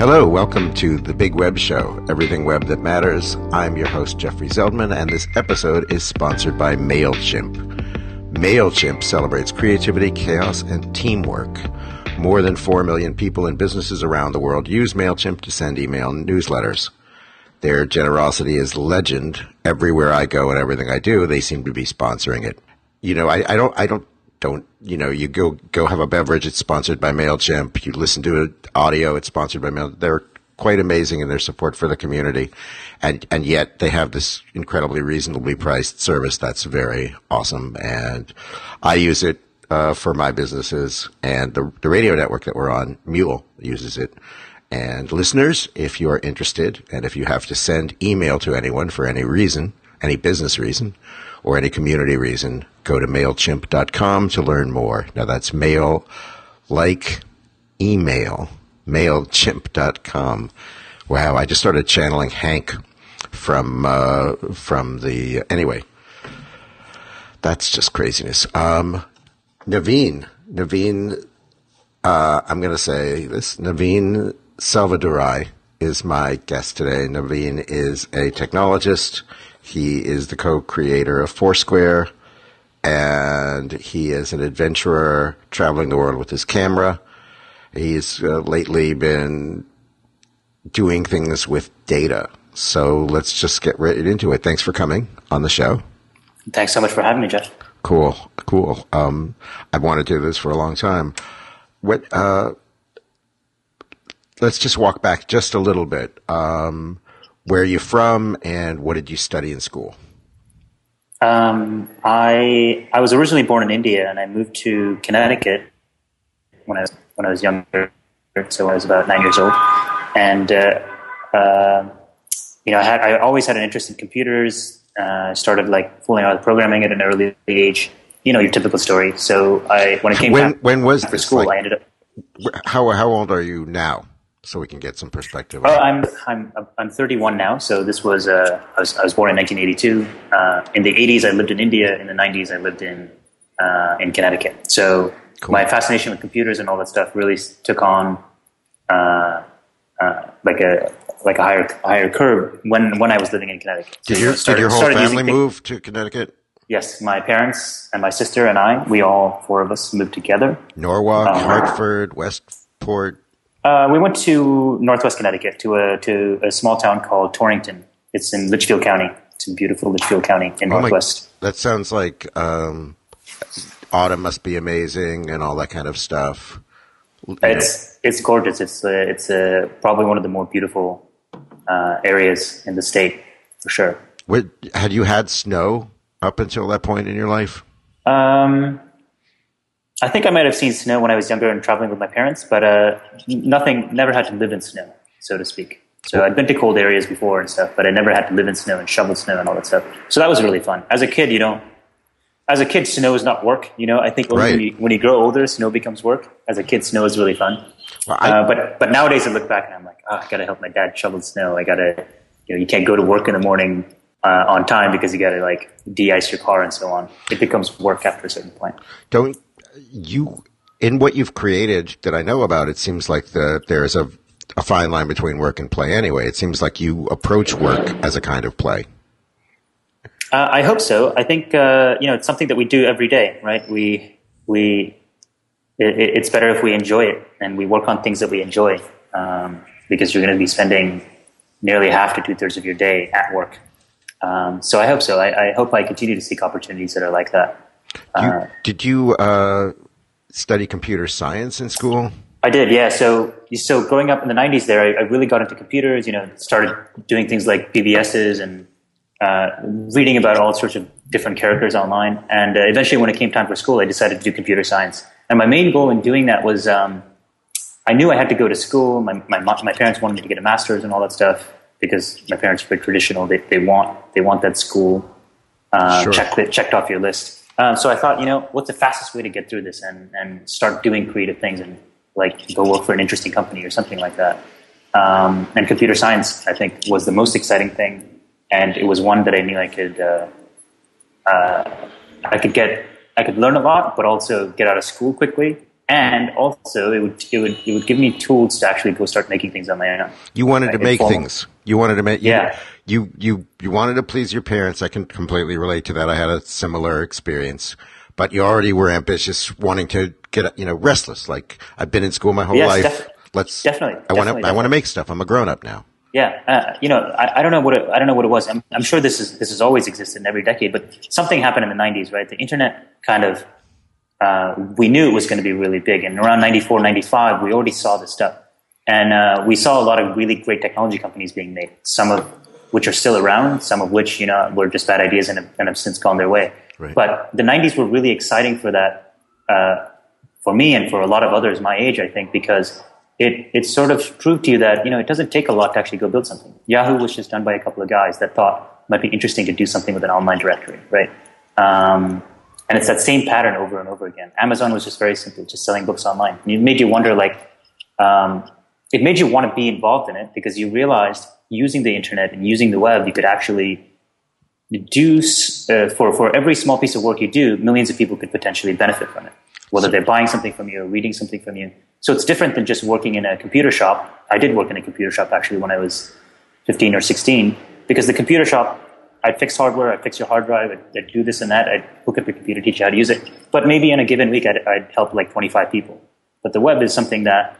Hello, welcome to The Big Web Show, everything web that matters. I'm your host, Jeffrey Zeldman, and this episode is sponsored by MailChimp. MailChimp celebrates creativity, chaos, and teamwork. More than 4 million people and businesses around the world use MailChimp to send email newsletters. Their generosity is legend. Everywhere I go and everything I do, they seem to be sponsoring it. You know, I don't, you know, you go have a beverage, it's sponsored by MailChimp. You listen to an audio, it's sponsored by MailChimp. They're quite amazing in their support for the community. And yet they have this incredibly reasonably priced service that's very awesome. And I use it for my businesses, and the radio network that we're on, Mule, uses it. And listeners, if you are interested, and if you have to send email to anyone for any reason, any business reason, or any community reason, go to MailChimp.com to learn more. Now that's mail like email, MailChimp.com. Wow, I just started channeling Hank from the, anyway, that's just craziness. Naveen, I'm going to say this, Naveen Selvadurai is my guest today. Naveen is a technologist. He is the co-creator of Foursquare, and he is an adventurer traveling the world with his camera. He's lately been doing things with data. So let's just get right into it. Thanks for coming on the show. Thanks so much for having me, Jeff. Cool. I've wanted to do this for a long time. Let's just walk back just a little bit. Where are you from, and what did you study in school? I was originally born in India, and I moved to Connecticut when I was younger. So I was about 9 years old, and I always had an interest in computers. I started fooling around with programming at an early age. You know, your typical story. So when it came when was for this? School, I ended up. How old are you now? So we can get some perspective. I'm 31 now. So this was I was born in 1982. In the 80s, I lived in India. In the 90s, I lived in Connecticut. So cool. My fascination with computers and all that stuff really took on like a higher curve when I was living in Connecticut. So did your whole family move to Connecticut? Yes, my parents and my sister and I, we all four of us moved together. Norwalk, Hartford, Westport. We went to Northwest Connecticut to a small town called Torrington. It's in Litchfield County. It's in beautiful Litchfield County in Northwest. That sounds like autumn must be amazing and all that kind of stuff. It's gorgeous. It's probably one of the more beautiful areas in the state for sure. Had you had snow up until that point in your life? I think I might have seen snow when I was younger and traveling with my parents, but never had to live in snow, so to speak. So I'd been to cold areas before and stuff, but I never had to live in snow and shovel snow and all that stuff. So that was really fun. As a kid, snow is not work. You know, I think when you grow older, snow becomes work. As a kid, snow is really fun. Well, but nowadays I look back and I'm like, I got to help my dad shovel snow. I got to, you can't go to work in the morning on time because you got to de-ice your car and so on. It becomes work after a certain point. Don't you, in what you've created that I know about, it seems like there is a fine line between work and play anyway. It seems like you approach work as a kind of play. I hope so. I think, it's something that we do every day, right? It's better if we enjoy it and we work on things that we enjoy, because you're going to be spending nearly half to 2/3 of your day at work. So I hope so. I hope I continue to seek opportunities that are like that. Did you study computer science in school? I did, yeah. So growing up in the 90s there, I really got into computers, started doing things like BBSs and reading about all sorts of different characters online. And eventually when it came time for school, I decided to do computer science. And my main goal in doing that was I knew I had to go to school. My parents wanted me to get a master's and all that stuff because my parents are very traditional. They want that school Sure. checked off your list. So I thought, what's the fastest way to get through this and start doing creative things and go work for an interesting company or something like that. And computer science, I think, was the most exciting thing. And it was one that I knew I could learn a lot, but also get out of school quickly And also, it would give me tools to actually go start making things on my own. You wanted to make things. You wanted to make. Yeah. You wanted to please your parents. I can completely relate to that. I had a similar experience. But you already were ambitious, wanting to get, restless. Like, I've been in school my whole life. Definitely. I want to make stuff. I'm a grown up now. Yeah. I don't know what it was. I'm sure this has always existed in every decade, but something happened in the 90s, right? The internet kind of, we knew it was going to be really big. And around 94, 95, we already saw this stuff. And we saw a lot of really great technology companies being made, some of which are still around, some of which, were just bad ideas and have since gone their way. Right. But the 90s were really exciting for that, for me and for a lot of others my age, I think, because it sort of proved to you that, it doesn't take a lot to actually go build something. Yahoo was just done by a couple of guys that thought it might be interesting to do something with an online directory, right? And it's that same pattern over and over again. Amazon was just very simple, just selling books online. And it made you wonder, it made you want to be involved in it because you realized using the internet and using the web, you could actually do, for every small piece of work you do, millions of people could potentially benefit from it, whether they're buying something from you or reading something from you. So it's different than just working in a computer shop. I did work in a computer shop actually when I was 15 or 16, because the computer shop, I'd fix hardware, I'd fix your hard drive, I'd do this and that, I'd hook up your computer, teach you how to use it. But maybe in a given week, I'd help like 25 people. But the web is something that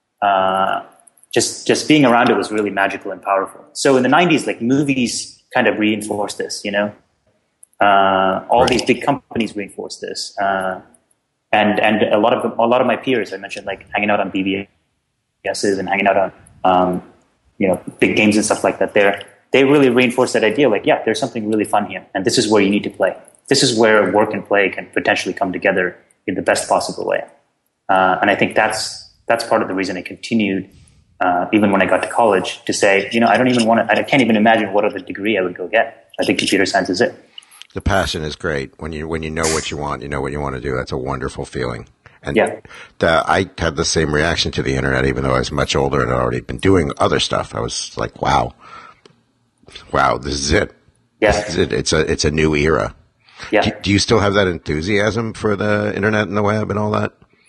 just being around it was really magical and powerful. So in the 90s, like movies kind of reinforced this, all these big companies reinforced this. And a lot of my peers, I mentioned, like hanging out on BBSs and hanging out on, big games and stuff like that. They really reinforced that idea. Like, yeah, there's something really fun here, and this is where you need to play. This is where work and play can potentially come together in the best possible way. And I think that's part of the reason I continued, even when I got to college, to say, I can't even imagine what other degree I would go get. I think computer science is it. The passion is great. When you know what you want, you know what you want to do. That's a wonderful feeling. And yeah. I had the same reaction to the internet, even though I was much older and had already been doing other stuff. I was like, wow, this is it. Yeah. This is it. It's a new era. Yeah. Do you still have that enthusiasm for the internet and the web and all that?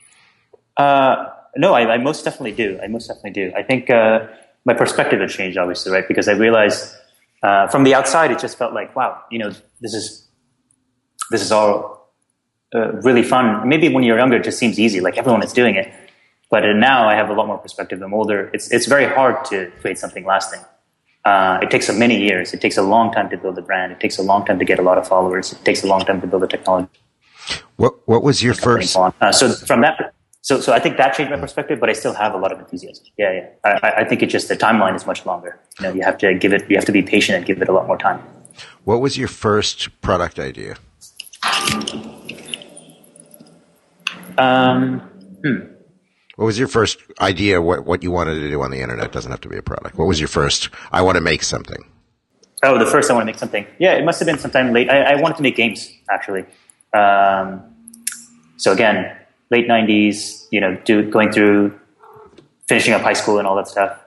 No, I most definitely do. I think my perspective had changed, obviously, right? Because I realized from the outside, it just felt like, wow, this is all really fun. Maybe when you're younger, it just seems easy, like everyone is doing it. But now I have a lot more perspective. I'm older. It's very hard to create something lasting. It takes many years. It takes a long time to build a brand. It takes a long time to get a lot of followers. It takes a long time to build a technology. What was your first? So from that, so I think that changed my perspective, but I still have a lot of enthusiasm. Yeah. I think it's just the timeline is much longer. You have to be patient and give it a lot more time. What was your first product idea? What was your first idea? What you wanted to do on the internet? It doesn't have to be a product. What was your first? I want to make something. Oh, the first I want to make something. Yeah, it must have been sometime late. I wanted to make games actually. So again, late 90s. Going through, finishing up high school and all that stuff.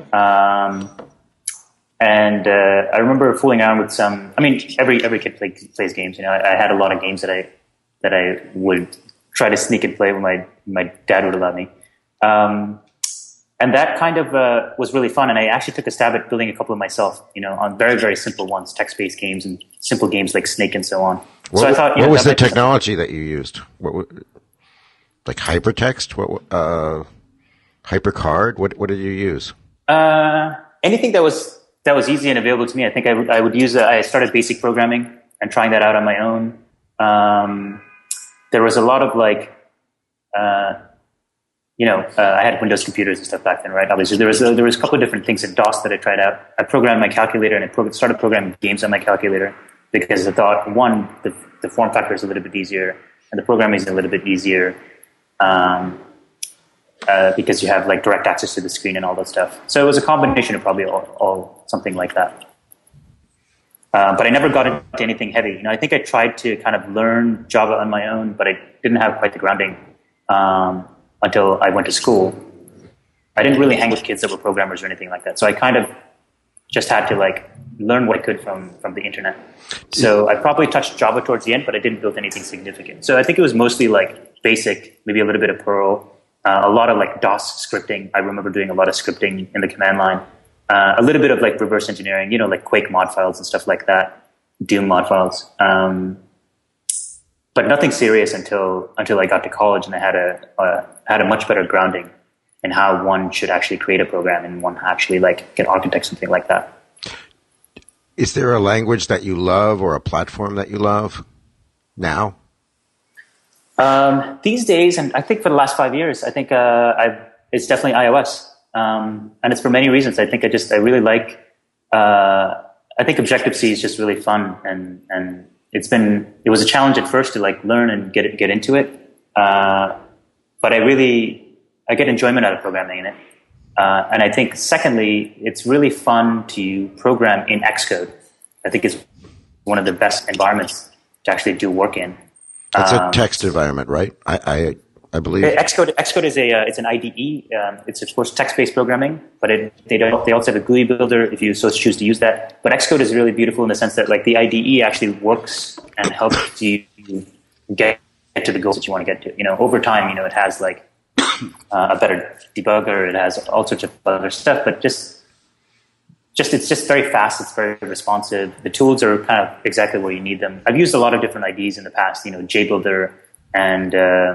And I remember fooling around with some. I mean, every kid plays games. I had a lot of games that I would try to sneak and play when my dad would allow me. And that kind of was really fun. And I actually took a stab at building a couple of myself, on very, very simple ones, text-based games and simple games like Snake and so on. What was the technology that you used? Like hypertext? HyperCard? What did you use? Anything that was easy and available to me. I think I would use. I started basic programming and trying that out on my own. There was a lot of I had Windows computers and stuff back then, right? Obviously, there was a couple of different things in DOS that I tried out. I programmed my calculator and I started programming games on my calculator because I thought, one, the form factor is a little bit easier and the programming is a little bit easier because you have like direct access to the screen and all that stuff. So it was a combination of probably all something like that. But I never got into anything heavy. I think I tried to kind of learn Java on my own, but I didn't have quite the grounding until I went to school. I didn't really hang with kids that were programmers or anything like that. So I kind of just had to learn what I could from the internet. So I probably touched Java towards the end, but I didn't build anything significant. So I think it was mostly BASIC, maybe a little bit of Perl, a lot of like DOS scripting. I remember doing a lot of scripting in the command line, a little bit of like reverse engineering, like Quake mod files and stuff like that, Doom mod files. But nothing serious until I got to college, and I had a much better grounding in how one should actually create a program and one actually like can architect something like that. Is there a language that you love or a platform that you love now? These days, and I think for the last 5 years, I think it's definitely iOS, and it's for many reasons. I think I really like. I think Objective-C is just really fun, and it was a challenge at first to like learn and get into it, but I get enjoyment out of programming in it. And I think, secondly, it's really fun to program in Xcode. I think it's one of the best environments to actually do work in. It's a text environment, right? I believe Xcode is it's an IDE. It's of course text-based programming, but they also have a GUI builder if you so choose to use that. But Xcode is really beautiful in the sense that like the IDE actually works and helps you get to the goals that you want to get to. Over time, it has like a better debugger. It has all sorts of other stuff, but just it's just very fast. It's very responsive. The tools are kind of exactly where you need them. I've used a lot of different IDEs in the past. JBuilder and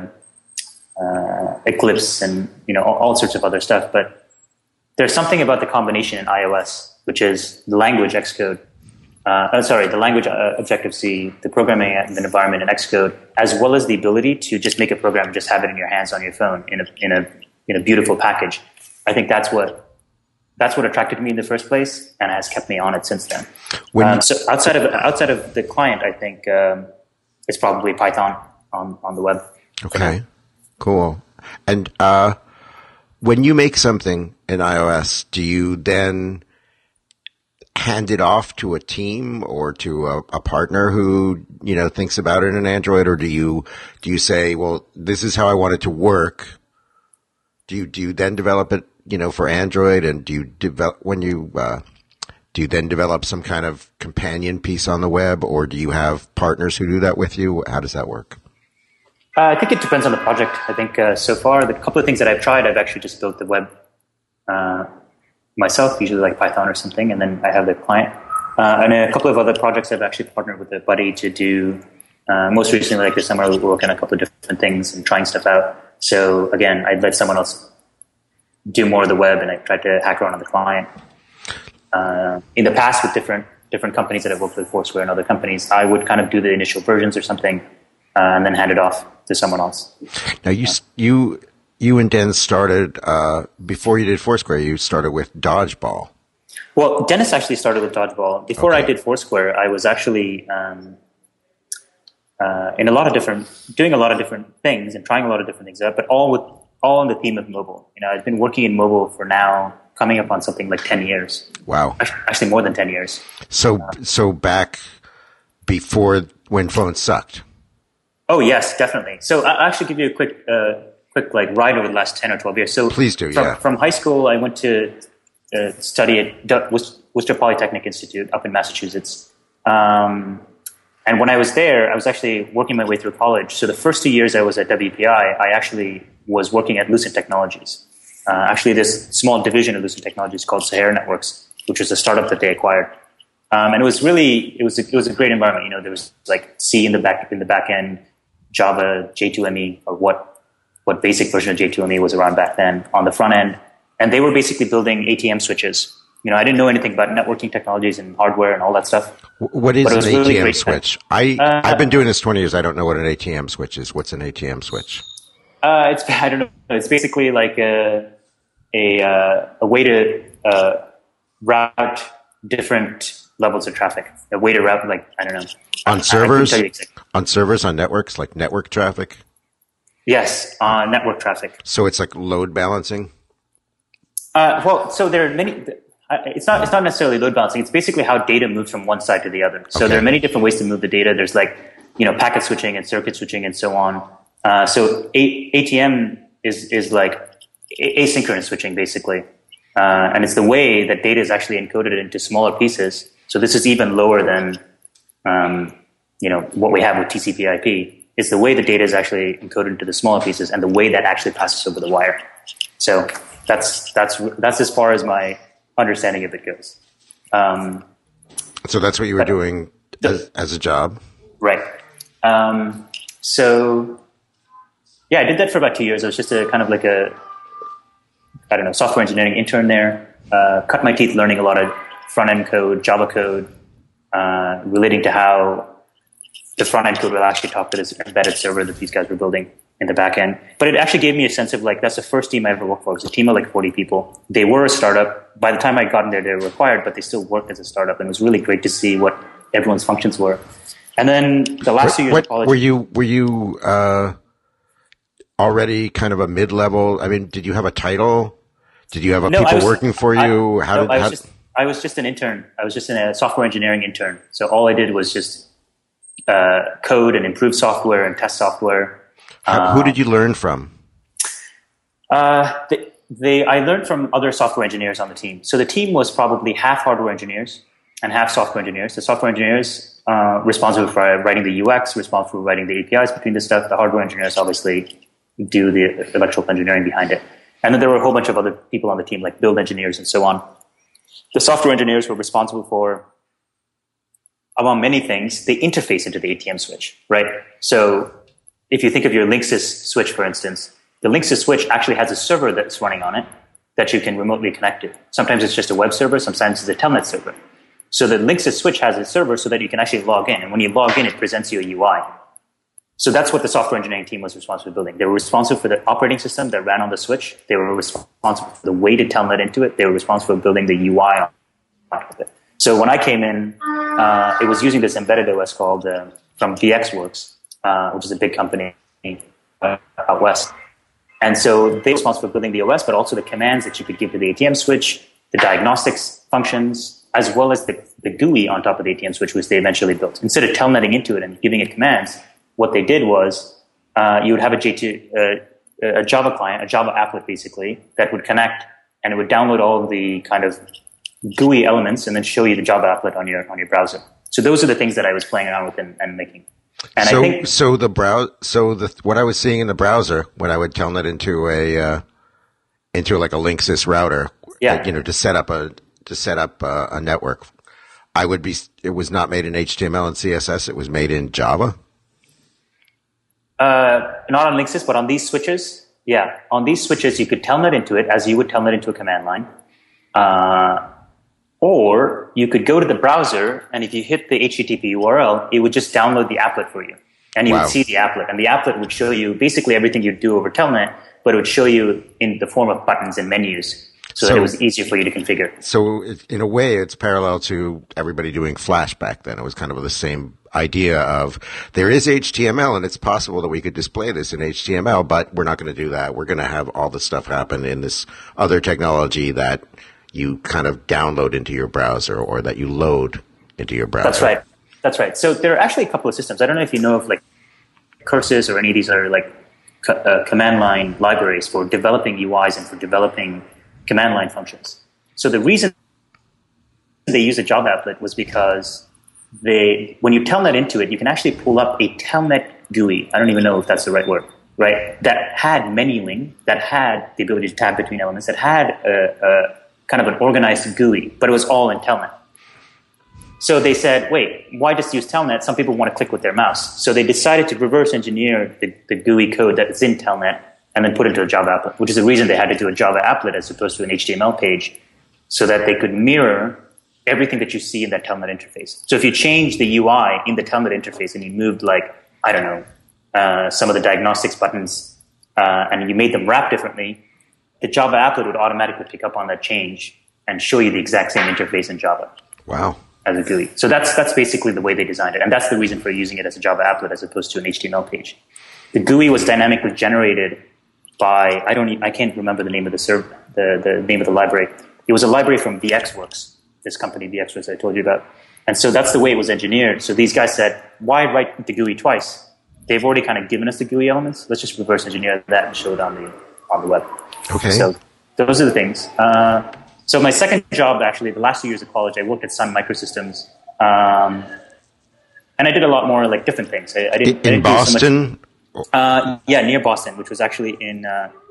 Eclipse and all sorts of other stuff. But there's something about the combination in iOS, which is the language Xcode. The language Objective-C, the programming and the environment in Xcode, as well as the ability to just make a program and just have it in your hands on your phone in a beautiful package. I think that's what attracted me in the first place, and has kept me on it since then. So outside of the client, I think it's probably Python on the web. Okay, cool. And when you make something in iOS, do you then hand it off to a team or to a partner who thinks about it in Android, or do you say, well, this is how I want it to work? Do you then develop it for Android, and do you then develop some kind of companion piece on the web, or do you have partners who do that with you? How does that work? I think it depends on the project. I think so far the couple of things that I've tried, I've actually just built the web myself, usually like Python or something, and then I have the client. And a couple of other projects I've actually partnered with a buddy to do. Most recently, like this summer, we were working on a couple of different things and trying stuff out. So again, I'd let someone else do more of the web, and I tried to hack around on the client. In the past, with different companies that I've worked with, Foursquare and other companies, I would kind of do the initial versions or something, and then hand it off to someone else. Now, you and Dennis started before you did Foursquare. You started with Dodgeball. Well, Dennis actually started with Dodgeball. Before I did Foursquare, I was actually doing a lot of different things and trying a lot of different things out, but all in the theme of mobile. I've been working in mobile for now coming up on something like 10 years. Wow. Actually more than 10 years. So back before when phones sucked. Oh yes, definitely. So I'll actually give you a quick like ride over the last 10 or 12 years. So please do. From high school, I went to study at Worcester Polytechnic Institute up in Massachusetts. And when I was there, I was actually working my way through college. So the first 2 years I was at WPI, I actually was working at Lucent Technologies. Actually, this small division of Lucent Technologies called Sahara Networks, which was a startup that they acquired. And it was a great environment. There was like C in the back end, Java, J2ME, or what basic version of J2ME was around back then on the front end. And they were basically building ATM switches. I didn't know anything about networking technologies and hardware and all that stuff. What is an ATM switch? I've been doing this 20 years. I don't know what an ATM switch is. What's an ATM switch? I don't know. It's basically like a way to route different levels of traffic. A way to route, like, I don't know. On servers? On servers, on networks, like network traffic? Yes, on network traffic. So it's like load balancing? So there are many. It's not necessarily load balancing. It's basically how data moves from one side to the other. So there are many different ways to move the data. There's like, packet switching and circuit switching and so on. So ATM is like asynchronous switching basically. And it's the way that data is actually encoded into smaller pieces. So this is even lower than, what we have with TCP/IP. is the way the data is actually encoded into the smaller pieces and the way that actually passes over the wire. So that's as far as my understanding of it goes. So that's what you were doing as a job? Right. So yeah, I did that for about 2 years. I was just a kind of like software engineering intern there. Cut my teeth learning a lot of front-end code, Java code, relating to how the front-end code will actually talk to this embedded server that these guys were building in the back end. But it actually gave me a sense of that's the first team I ever worked for. It was a team of 40 people. They were a startup. By the time I got in there, they were acquired, but they still worked as a startup. And it was really great to see what everyone's functions were. And then the last 2 years of college. Were you already kind of a mid-level? I mean, did you have a title? Did you have people working for you? I was just an intern. I was just a software engineering intern. So all I did was just code and improve software and test software. Who did you learn from? I learned from other software engineers on the team. So the team was probably half hardware engineers and half software engineers. The software engineers responsible for writing the UX, responsible for writing the APIs between the stuff. The hardware engineers obviously do the electrical engineering behind it. And then there were a whole bunch of other people on the team, like build engineers and so on. The software engineers were responsible for, among many things, the interface into the ATM switch, right? So if you think of your Linksys switch, for instance, the Linksys switch actually has a server that's running on it that you can remotely connect to. Sometimes it's just a web server, sometimes it's a telnet server. So the Linksys switch has a server so that you can actually log in. And when you log in, it presents you a UI. So that's what the software engineering team was responsible for building. They were responsible for the operating system that ran on the switch. They were responsible for the way to telnet into it. They were responsible for building the UI on top of it. So when I came in, it was using this embedded OS called from VxWorks, which is a big company out west. And so they were responsible for building the OS, but also the commands that you could give to the ATM switch, the diagnostics functions, as well as the GUI on top of the ATM switch, which they eventually built. Instead of telnetting into it and giving it commands, what they did was you would have a Java client, a Java applet basically, that would connect and it would download all of the kind of GUI elements and then show you the Java applet on your browser. So those are the things that I was playing around with and making. And I think what I was seeing in the browser when I would telnet into like a Linksys router, to set up a network, it was not made in HTML and CSS. It was made in Java. Not on Linksys, but on these switches. Yeah, on these switches, you could telnet into it as you would telnet into a command line. Or you could go to the browser, and if you hit the HTTP URL, it would just download the applet for you. And you would see the applet. And the applet would show you basically everything you'd do over telnet, but it would show you in the form of buttons and menus so that it was easier for you to configure. So in a way, it's parallel to everybody doing Flash back then. It was kind of the same idea of there is HTML, and it's possible that we could display this in HTML, but we're not going to do that. We're going to have all the stuff happen in this other technology that you kind of download into your browser or that you load into your browser. That's right. So there are actually a couple of systems. I don't know if you know of like Curses or any of these are like command line libraries for developing UIs and for developing command line functions. So the reason they use a Java applet was because when you telnet into it, you can actually pull up a telnet GUI. I don't even know if that's the right word, right? That had menuing, that had the ability to tab between elements, that had a kind of an organized GUI, but it was all in telnet. So they said, wait, why just use telnet? Some people want to click with their mouse. So they decided to reverse engineer the GUI code that is in telnet and then put it into a Java applet, which is the reason they had to do a Java applet as opposed to an HTML page so that they could mirror everything that you see in that telnet interface. So if you change the UI in the telnet interface and you moved like, I don't know, some of the diagnostics buttons and you made them wrap differently, the Java applet would automatically pick up on that change and show you the exact same interface in Java. Wow. As a GUI. So that's basically the way they designed it. And that's the reason for using it as a Java applet as opposed to an HTML page. The GUI was dynamically generated by, I can't remember the name of the name of the library. It was a library from VxWorks, this company VxWorks I told you about. And so that's the way it was engineered. So these guys said, why write the GUI twice? They've already kind of given us the GUI elements. Let's just reverse engineer that and show it on the web. Okay. So those are the things. So my second job, actually, the last 2 years of college, I worked at Sun Microsystems. And And I did a lot more like different things. I didn't in Boston? Do so much, near Boston, which was actually in,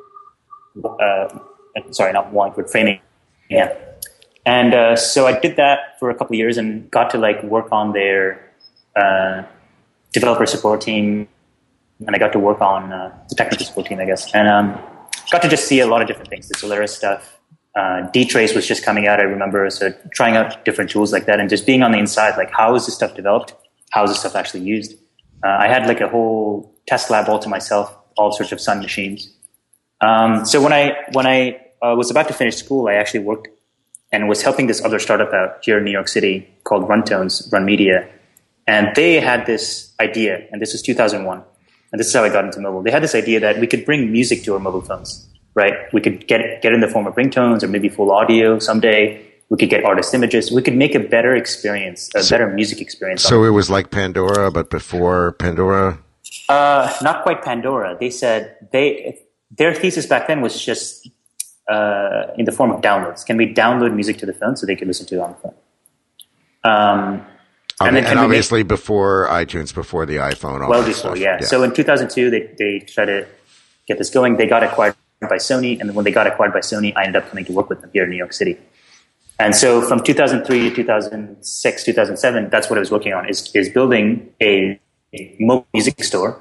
sorry, not Wallingford, Framingham. Yeah. And so I did that for a couple of years and got to like work on their developer support team, and I got to work on the technical support team, I guess, and got to just see a lot of different things. The Solaris stuff, D-Trace was just coming out, I remember, so trying out different tools like that, and just being on the inside, like how is this stuff developed? How is this stuff actually used? I had like a whole test lab all to myself, all sorts of Sun machines. So when I was about to finish school, I actually worked and was helping this other startup out here in New York City called Runtones, Run Media. And they had this idea, and this was 2001, and this is how I got into mobile. They had this idea that we could bring music to our mobile phones, right? We could get it in the form of ringtones or maybe full audio someday. We could get artist images. We could make a better experience, better music experience. So it was like Pandora, but before Pandora? Not quite Pandora. They said their thesis back then was just in the form of downloads. Can we download music to the phone so they could listen to it on the phone? And obviously before iTunes, before the iPhone. Well before, yeah. So in 2002, they tried to get this going. They got acquired by Sony, and then when they got acquired by Sony, I ended up coming to work with them here in New York City. And so from 2003 to 2006, 2007, that's what I was working on, is building a mobile music store,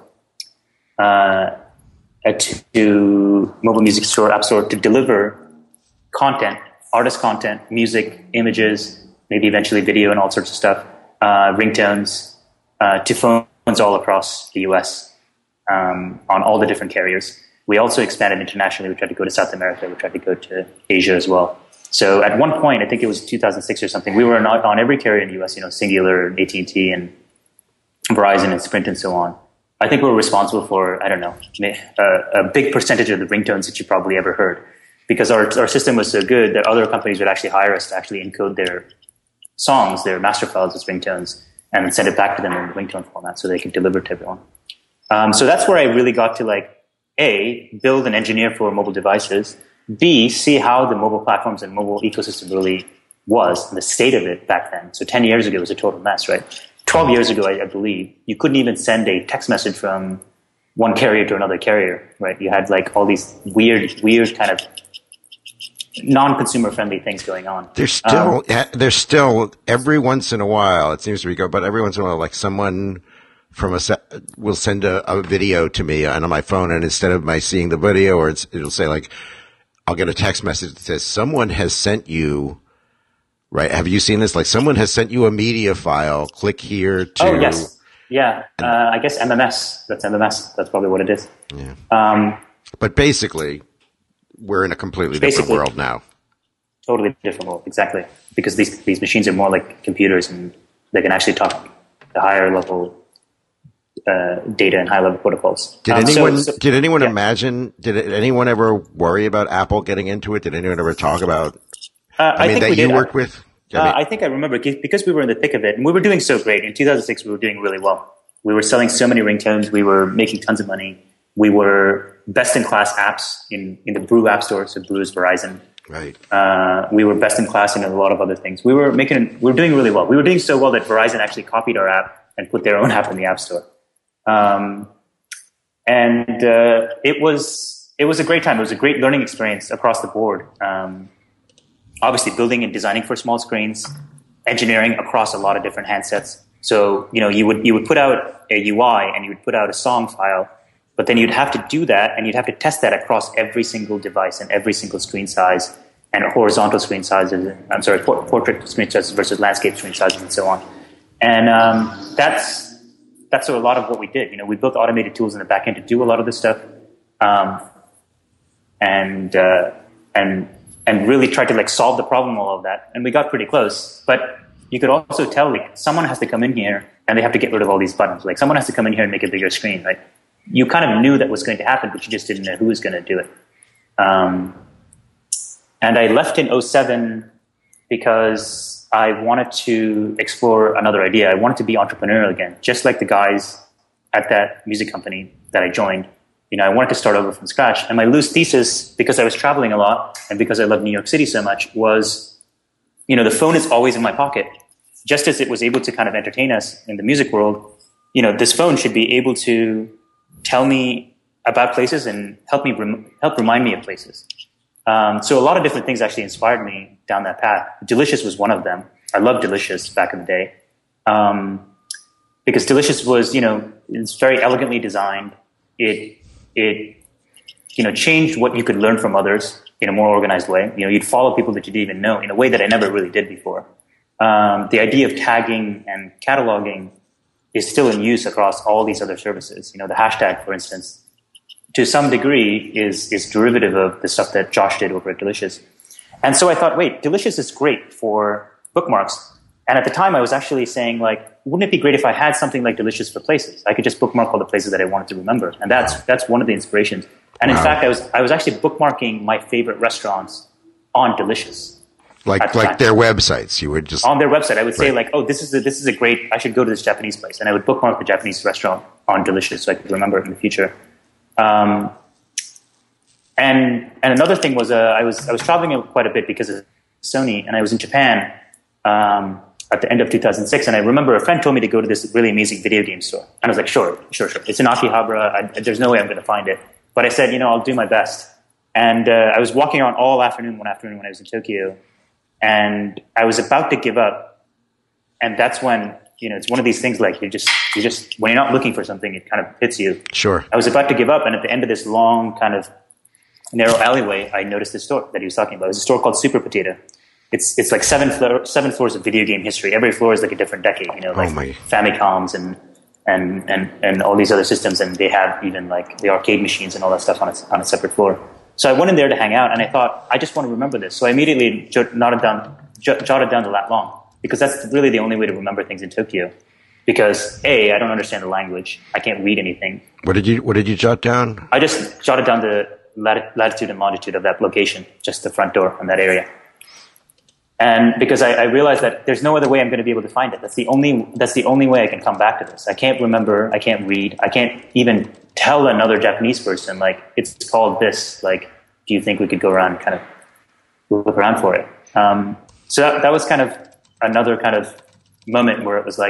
mobile music store, app store, to deliver content, artist content, music, images, maybe eventually video and all sorts of stuff, ringtones, to phones all across the US, on all the different carriers. We also expanded internationally. We tried to go to South America. We tried to go to Asia as well. So at one point, I think it was 2006 or something, we were not on every carrier in the US, Singular, AT&T, and Verizon and Sprint and so on. I think we were responsible for, I don't know, a big percentage of the ringtones that you probably ever heard, because our system was so good that other companies would actually hire us to actually encode their songs, their master files as ringtones, and then send it back to them in the ringtone format so they could deliver it to everyone. So that's where I really got to, like, A, build and engineer for mobile devices, B, see how the mobile platforms and mobile ecosystem really was, and the state of it back then. So 10 years ago it was a total mess, right? 12 years ago, I believe, you couldn't even send a text message from one carrier to another carrier, right? You had like all these weird kind of non-consumer friendly things going on. There's still every once in a while, it seems to be but every once in a while, like someone from will send a video to me on my phone, and instead of my seeing the video, or it'll say like, I'll get a text message that says, someone has sent you, right? Have you seen this? Like, someone has sent you a media file. Click here to. Oh, yes. Yeah. I guess MMS. That's MMS. That's probably what it is. Yeah. But basically, we're in a completely different world now. Totally different world. Exactly. Because these machines are more like computers, and they can actually talk to higher level data and high level protocols. Did anyone imagine? Did anyone ever worry about Apple getting into it? Did anyone ever talk about? I think that we you did. Worked with. I think I remember because we were in the thick of it, and we were doing so great. In 2006, we were doing really well. We were selling so many ringtones. We were making tons of money. We were best in class apps in the Brew app store. So Brew is Verizon. Right. We were best in class in a lot of other things. We were doing really well. We were doing so well that Verizon actually copied our app and put their own app in the app store. It was a great time. It was a great learning experience across the board. Obviously building and designing for small screens, engineering across a lot of different handsets. So, you would put out a UI and you would put out a song file, but then you'd have to do that and you'd have to test that across every single device and every single screen size and horizontal screen sizes. Portrait screen sizes versus landscape screen sizes and so on. And, that's a lot of what we did. We built automated tools in the back end to do a lot of this stuff. And really tried to like solve the problem, all of that. And we got pretty close, but you could also tell like someone has to come in here and they have to get rid of all these buttons. Like someone has to come in here and make a bigger screen, right? You kind of knew that was going to happen, but you just didn't know who was going to do it. And I left in 2007 because I wanted to explore another idea. I wanted to be entrepreneurial again, just like the guys at that music company that I joined. I wanted to start over from scratch. And my loose thesis, because I was traveling a lot and because I love New York City so much, was, the phone is always in my pocket. just as it was able to kind of entertain us in the music world, this phone should be able to tell me about places and help remind me of places. So a lot of different things actually inspired me down that path. Delicious was one of them. I loved Delicious back in the day. Because Delicious was, it's very elegantly designed. It changed what you could learn from others in a more organized way. You'd follow people that you didn't even know in a way that I never really did before. The idea of tagging and cataloging is still in use across all these other services. The hashtag, for instance, to some degree is derivative of the stuff that Josh did over at Delicious. And so I thought, wait, Delicious is great for bookmarks. And at the time I was actually saying, wouldn't it be great if I had something like Delicious for places? I could just bookmark all the places that I wanted to remember. And that's one of the inspirations. And in fact, I was actually bookmarking my favorite restaurants on Delicious. Like their websites, you would just on their website. I would say this is a great. I should go to this Japanese place, and I would bookmark the Japanese restaurant on Delicious so I could remember it in the future. And another thing was I was traveling quite a bit because of Sony, and I was in Japan at the end of 2006, and I remember a friend told me to go to this really amazing video game store, and I was like, sure. It's in Akihabara. There's no way I'm going to find it, but I said, I'll do my best. And I was walking around all afternoon one afternoon when I was in Tokyo. And I was about to give up. And that's when, it's one of these things like you just, when you're not looking for something, it kind of hits you. Sure. I was about to give up. And at the end of this long kind of narrow alleyway, I noticed this store that he was talking about. It was a store called Super Potato. It's like seven floors of video game history. Every floor is like a different decade, Famicoms and all these other systems. And they have even like the arcade machines and all that stuff on a separate floor. So I went in there to hang out, and I thought, I just want to remember this. So I immediately jotted down the lat long, because that's really the only way to remember things in Tokyo. Because I don't understand the language. I can't read anything. What did you jot down? I just jotted down the latitude and longitude of that location, just the front door from that area. And because I realized that there's no other way I'm going to be able to find it. That's the only way I can come back to this. I can't remember. I can't read. I can't even tell another Japanese person, it's called this. Do you think we could go around and kind of look around for it? So that was kind of another kind of moment where it was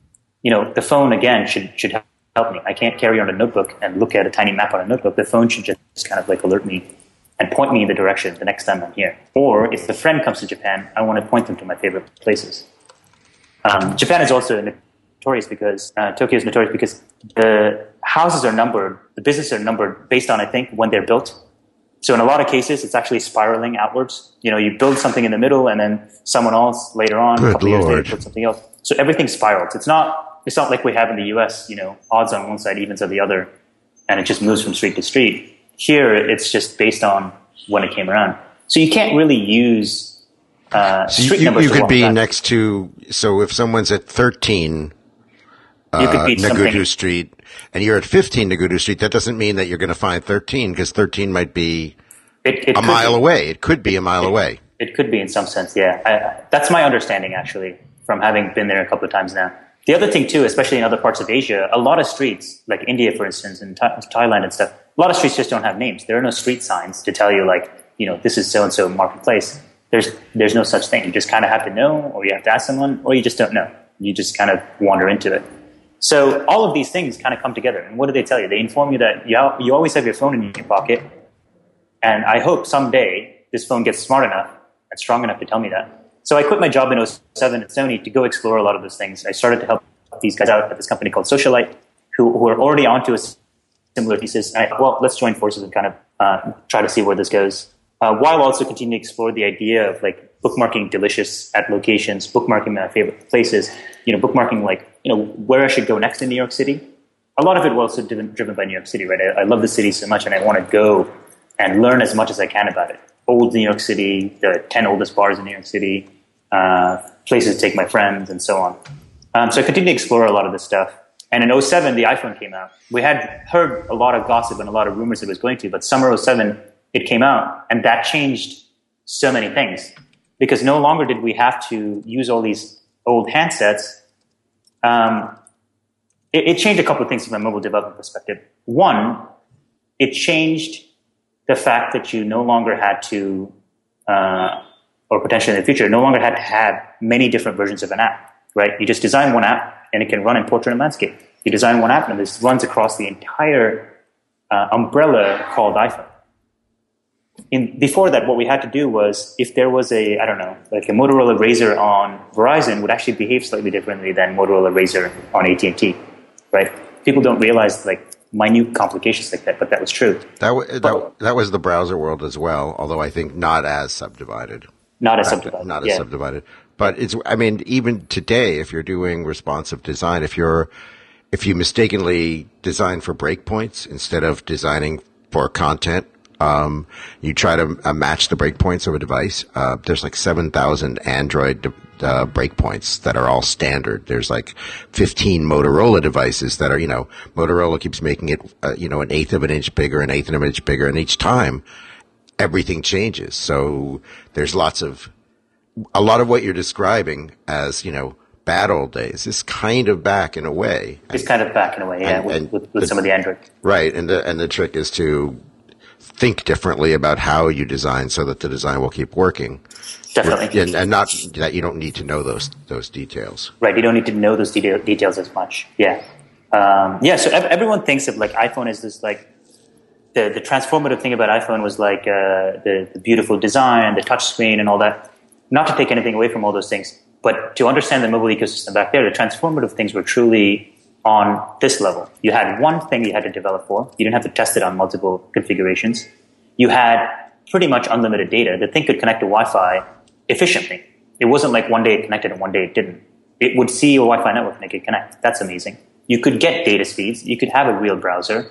the phone again should help me. I can't carry on a notebook and look at a tiny map on a notebook. The phone should just kind of alert me and point me in the direction the next time I'm here. Or if a friend comes to Japan, I want to point them to my favorite places. Japan is also notorious because Tokyo is notorious because the houses are numbered, the businesses are numbered based on, I think, when they're built. So in a lot of cases, it's actually spiraling outwards. You build something in the middle, and then someone else later on, a couple of years later, builds something else. So everything spirals. It's not like we have in the U.S. Odds on one side, evens on the other, and it just moves from street to street. Here, it's just based on when it came around. So you can't really use street numbers. You could be next to. So if someone's at 13. You could beat Nagudu Street, and you're at 15 Nagudu Street, that doesn't mean that you're going to find 13, because 13 might be a mile away. It could be a mile away. It could be in some sense, yeah. That's my understanding, actually, from having been there a couple of times now. The other thing, too, especially in other parts of Asia, a lot of streets, like India, for instance, and Thailand and stuff, a lot of streets just don't have names. There are no street signs to tell you, this is so-and-so marketplace. There's no such thing. You just kind of have to know, or you have to ask someone, or you just don't know. You just kind of wander into it. So all of these things kind of come together. And what do they tell you? They inform you that you always have your phone in your pocket. And I hope someday this phone gets smart enough and strong enough to tell me that. So I quit my job in 2007 at Sony to go explore a lot of those things. I started to help these guys out at this company called Socialite, who are already onto a similar thesis. And I thought, let's join forces and kind of try to see where this goes. While also continuing to explore the idea of bookmarking Delicious at locations, bookmarking my favorite places, bookmarking where I should go next in New York City. A lot of it was also driven by New York City, right? I love the city so much, and I want to go and learn as much as I can about it. Old New York City, the 10 oldest bars in New York City, places to take my friends, and so on. So I continued to explore a lot of this stuff. And in 2007, the iPhone came out. We had heard a lot of gossip and a lot of rumors it was going to, but summer 2007, it came out, and that changed so many things. Because no longer did we have to use all these old handsets. It changed a couple of things from a mobile development perspective. One, it changed the fact that you no longer had to, or potentially in the future, no longer had to have many different versions of an app. right? You just design one app and it can run in portrait and landscape. You design one app and this runs across the entire umbrella called iPhone. Before that, what we had to do was, if there was a Motorola Razr on Verizon would actually behave slightly differently than Motorola Razr on AT&T, right? People don't realize like minute complications like that, but that was true. That was the browser world as well, although I think not as subdivided. Not as subdivided. But even today, if you're doing responsive design, if you mistakenly design for breakpoints instead of designing for content, you try to match the breakpoints of a device. There's like 7,000 Android breakpoints that are all standard. There's like 15 Motorola devices that are, Motorola keeps making it, an eighth of an inch bigger, an eighth of an inch bigger, and each time everything changes. So there's a lot of what you're describing as, bad old days is kind of back in a way. It's kind of back in a way, yeah, with some of the Android. Right, and the trick is to think differently about how you design so that the design will keep working. Definitely. And not that you don't need to know those details. Right, you don't need to know those details as much. Yeah. So everyone thinks of like iPhone as this like, the transformative thing about iPhone was like the beautiful design, the touch screen and all that. Not to take anything away from all those things, but to understand the mobile ecosystem back there, the transformative things were truly on this level. You had one thing you had to develop for. You didn't have to test it on multiple configurations. You had pretty much unlimited data. The thing could connect to Wi-Fi efficiently. It wasn't like one day it connected and one day it didn't. It would see a Wi-Fi network and it could connect. That's amazing. You could get data speeds. You could have a real browser.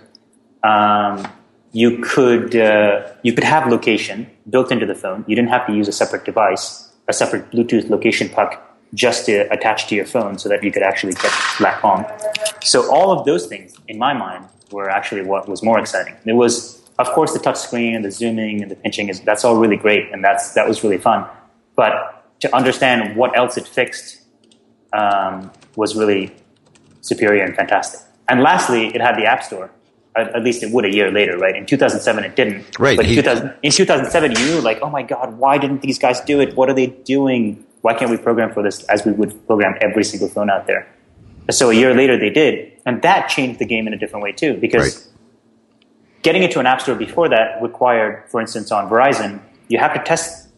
You could have location built into the phone. You didn't have to use a separate device, a separate Bluetooth location puck just to attach to your phone so that you could actually get LACOM. So all of those things, in my mind, were actually what was more exciting. It was, of course, the touch screen and the zooming and the pinching. That's all really great, and that was really fun. But to understand what else it fixed was really superior and fantastic. And lastly, it had the App Store. At least it would a year later, right? In 2007, it didn't. Right. But in 2007, you were like, oh my God, why didn't these guys do it? What are they doing? Why can't we program for this as we would program every single phone out there? So a year later, they did. And that changed the game in a different way, too. Because getting into an app store before that required, for instance, on Verizon, you have to test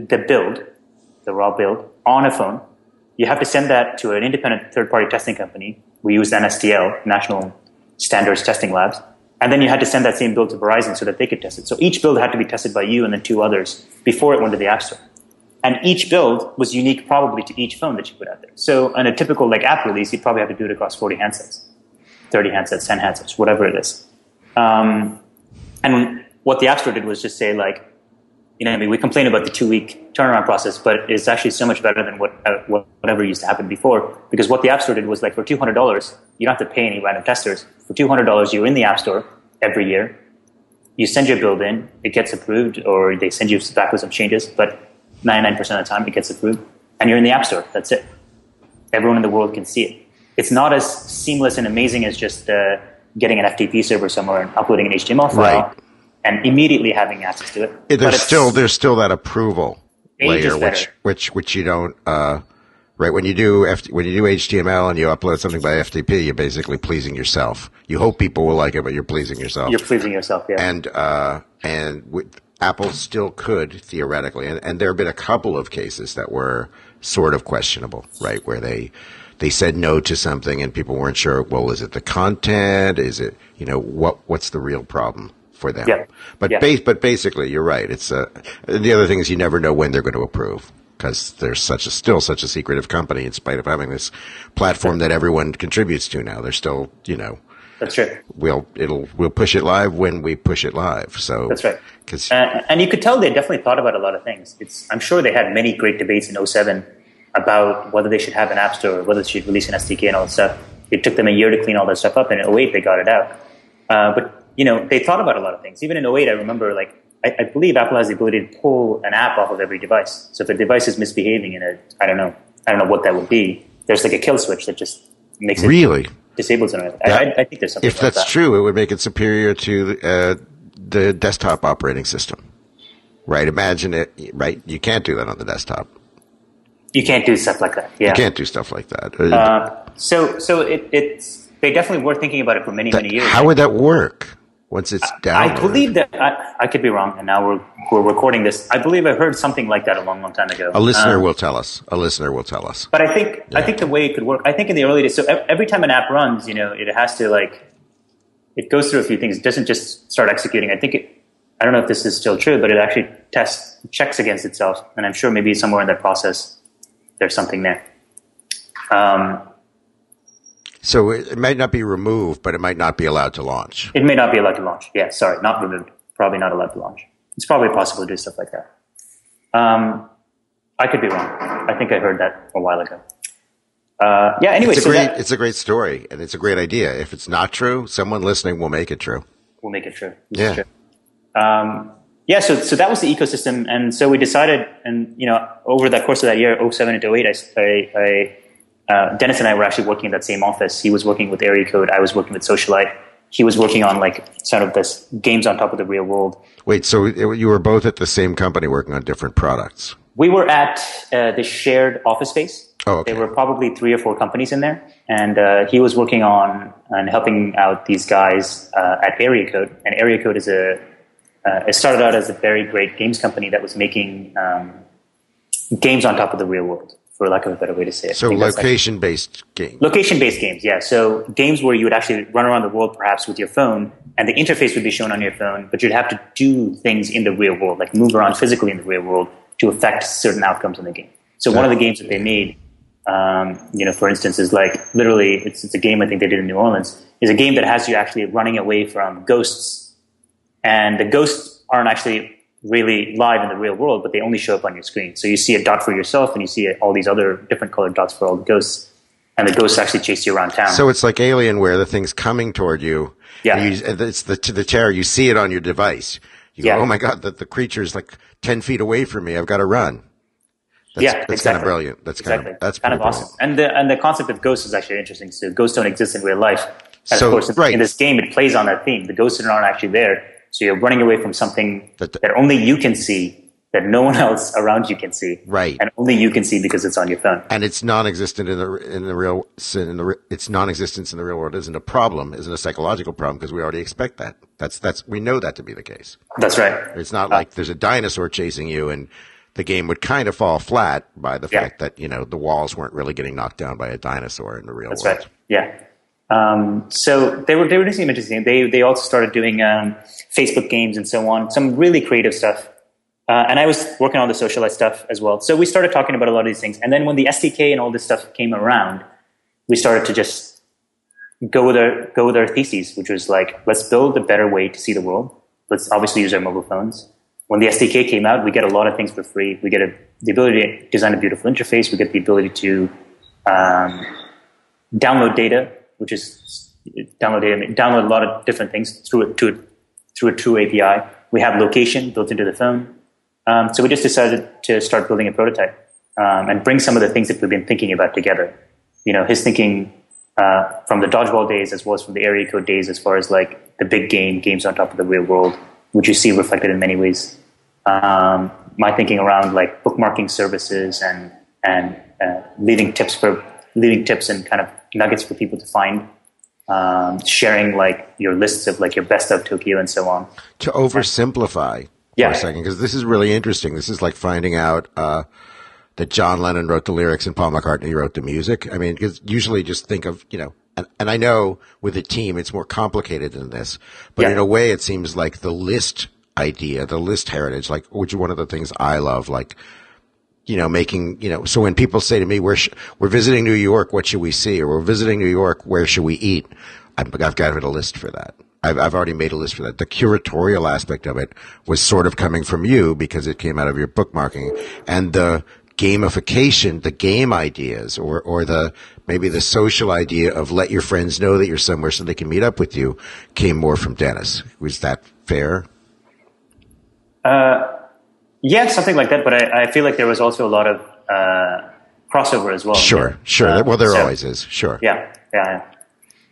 the raw build, on a phone. You have to send that to an independent third-party testing company. We used NSTL, National Standards Testing Labs. And then you had to send that same build to Verizon so that they could test it. So each build had to be tested by you and then two others before it went to the App Store. And each build was unique probably to each phone that you put out there. So on a typical like app release, you'd probably have to do it across 40 handsets, 30 handsets, 10 handsets, whatever it is. And what the App Store did was just say like, we complain about the 2-week turnaround process, but it's actually so much better than whatever used to happen before. Because what the App Store did was like for $200, you don't have to pay any random testers. For $200, you're in the App Store every year. You send your build in, it gets approved, or they send you back with some changes, but 99% of the time it gets approved. And you're in the App Store. That's it. Everyone in the world can see it. It's not as seamless and amazing as just getting an FTP server somewhere and uploading an HTML file. Right. And immediately having access to it. There's still that approval layer, which you don't. Right, when you do HTML and you upload something by FTP, you're basically pleasing yourself. You hope people will like it, but you're pleasing yourself. You're pleasing yourself, yeah. And Apple still could theoretically, and there have been a couple of cases that were sort of questionable, right, where they said no to something and people weren't sure. Well, is it the content? Is it what's the real problem for them? Yeah. But basically, you're right. It's the other thing is you never know when they're going to approve. Because there's still such a secretive company, in spite of having this platform that everyone contributes to now. They're still, That's true. We'll push it live when we push it live. So that's right. And you could tell they definitely thought about a lot of things. I'm sure they had many great debates in 2007 about whether they should have an app store, whether they should release an SDK and all that stuff. It took them a year to clean all that stuff up, and in 2008 they got it out. But they thought about a lot of things. Even in 2008, I remember I believe Apple has the ability to pull an app off of every device. So if a device is misbehaving in it, I don't know what that would be. There's like a kill switch that just makes it really disables it. I think there's something. If that's true, it would make it superior to the desktop operating system. Right? Imagine it. Right? You can't do that on the desktop. You can't do stuff like that. Yeah. You can't do stuff like that. So they definitely were thinking about it for many years. How would that work once it's down? I believe that I could be wrong, and now we're recording this. I believe I heard something like that a long time ago. A listener will tell us. But I think the way it could work, I think in the early days, so every time an app runs, it has to it goes through a few things. It doesn't just start executing. I don't know if this is still true, but it actually checks against itself, and I'm sure maybe somewhere in that process there's something there. So it might not be removed, but it might not be allowed to launch. It may not be allowed to launch. Yeah, sorry, not removed. Probably not allowed to launch. It's probably possible to do stuff like that. I could be wrong. I think I heard that a while ago. Anyway. It's a great story, and it's a great idea. If it's not true, someone listening will make it true. We'll make it true. Yeah. True. So that was the ecosystem. And so we decided, and, over the course of that year, 07 and 08, Dennis and I were actually working in that same office. He was working with Area Code. I was working with Socialite. He was working on sort of this games on top of the real world. Wait, so you were both at the same company working on different products? We were at the shared office space. Oh, okay. There were probably 3 or 4 companies in there. And he was working on and helping out these guys at Area Code. And Area Code is it started out as a very great games company that was making games on top of the real world, for lack of a better way to say it. So location-based games. Location-based games, yeah. So games where you would actually run around the world perhaps with your phone, and the interface would be shown on your phone, but you'd have to do things in the real world, like move around physically in the real world to affect certain outcomes in the game. So one of the games that they made, for instance, is literally, it's a game I think they did in New Orleans, is a game that has you actually running away from ghosts. And the ghosts aren't actually really live in the real world, but they only show up on your screen. So you see a dot for yourself, and you see all these other different colored dots for all the ghosts. And the ghosts actually chase you around town. So it's like Alien, where the thing's coming toward you. Yeah. And it's the terror. You see it on your device. You go, oh my God, the creature's 10 feet away from me. I've got to run. That's kind of brilliant. That's kind of awesome. And the concept of ghosts is actually interesting. So ghosts don't exist in real life. And of course, in this game, it plays on that theme. The ghosts aren't actually there. So you're running away from something that only you can see, that no one else around you can see, right? And only you can see because it's on your phone. And it's non-existent its non-existence in the real world isn't a problem, isn't a psychological problem, because we already expect that. We know that to be the case. That's right. It's not like there's a dinosaur chasing you, and the game would kind of fall flat by the fact that the walls weren't really getting knocked down by a dinosaur in the real world. That's right. Yeah. So they were doing some interesting. They also started doing Facebook games and so on, some really creative stuff. And I was working on the Socialite stuff as well. So we started talking about a lot of these things. And then when the SDK and all this stuff came around, we started to just go with our theses, which was let's build a better way to see the world. Let's obviously use our mobile phones. When the SDK came out, we get a lot of things for free. We get the ability to design a beautiful interface. We get the ability to download data, which is download a lot of different things through a true API. We have location built into the phone. So we just decided to start building a prototype and bring some of the things that we've been thinking about together. His thinking from the Dodgeball days as well as from the Area Code days, as far as the big games on top of the real world, which you see reflected in many ways. My thinking around bookmarking services and leaving tips and kind of nuggets for people to find, sharing your lists of your best of Tokyo and so on. To oversimplify for a second, because this is really interesting. This is like finding out that John Lennon wrote the lyrics and Paul McCartney wrote the music. I mean, because usually just think of, and I know with a team it's more complicated than this, but in a way it seems like the list idea, the list heritage, which is one of the things I love, making, so when people say to me, we're visiting New York, what should we see? Or we're visiting New York, where should we eat? I've got a list for that. I've already made a list for that. The curatorial aspect of it was sort of coming from you because it came out of your bookmarking, and the gamification, the game ideas, or maybe the social idea of let your friends know that you're somewhere so they can meet up with you came more from Dennis. Was that fair? Yeah, something like that. But I feel like there was also a lot of crossover as well. Sure. Well, there always is. Sure. Yeah.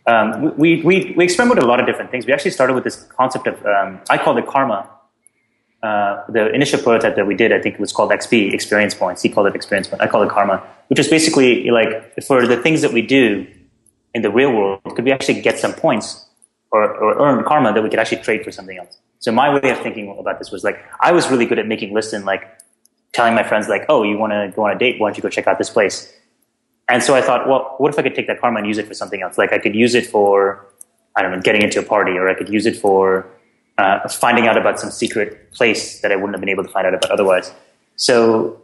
We experimented with a lot of different things. We actually started with this concept of I called it karma, the initial prototype that we did, I think it was called XP, experience points. He called it experience points. I call it karma, which is basically like for the things that we do in the real world, could we actually get some points or earn karma that we could actually trade for something else? So my way of thinking about this was like, I was really good at making lists and like telling my friends like, oh, you want to go on a date? Why don't you go check out this place? And so I thought, well, what if I could take that karma and use it for something else? Like I could use it for, I don't know, getting into a party, or I could use it for finding out about some secret place that I wouldn't have been able to find out about otherwise. So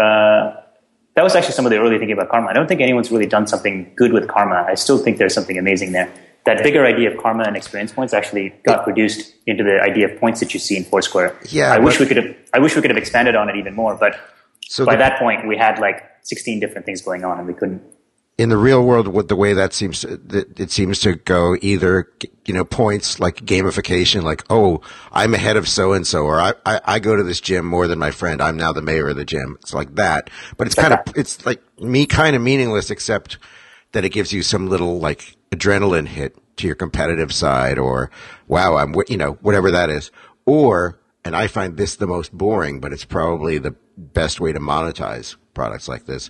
that was actually some of the early thinking about karma. I don't think anyone's really done something good with karma. I still think there's something amazing there. That bigger idea of karma and experience points actually got reduced into the idea of points that you see in Foursquare. Yeah, I wish we could have expanded on it even more, but by that point we had like 16 different things going on and we couldn't. In the real world, what the way that seems to go, either, points like gamification, like, oh, I'm ahead of so and so, or I go to this gym more than my friend. I'm now the mayor of the gym. It's like that, but it's like kind of meaningless, except that it gives you some little like adrenaline hit to your competitive side, or wow, I'm whatever that is, or, and I find this the most boring, but it's probably the best way to monetize products like this.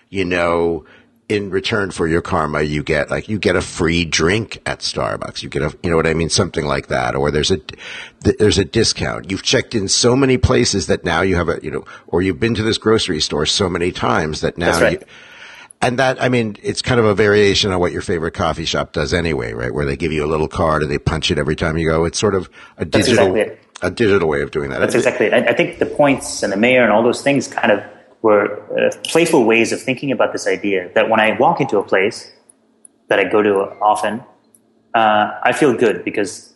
In return for your karma, you get a free drink at Starbucks. You get what I mean? Something like that. Or there's a discount. You've checked in so many places that now you have or you've been to this grocery store so many times that now. That's right. And that, I mean, it's kind of a variation on what your favorite coffee shop does anyway, right? Where they give you a little card and they punch it every time you go. It's sort of a digital way of doing that. That's exactly it. I think the points and the mayor and all those things kind of were playful ways of thinking about this idea that when I walk into a place that I go to often, I feel good because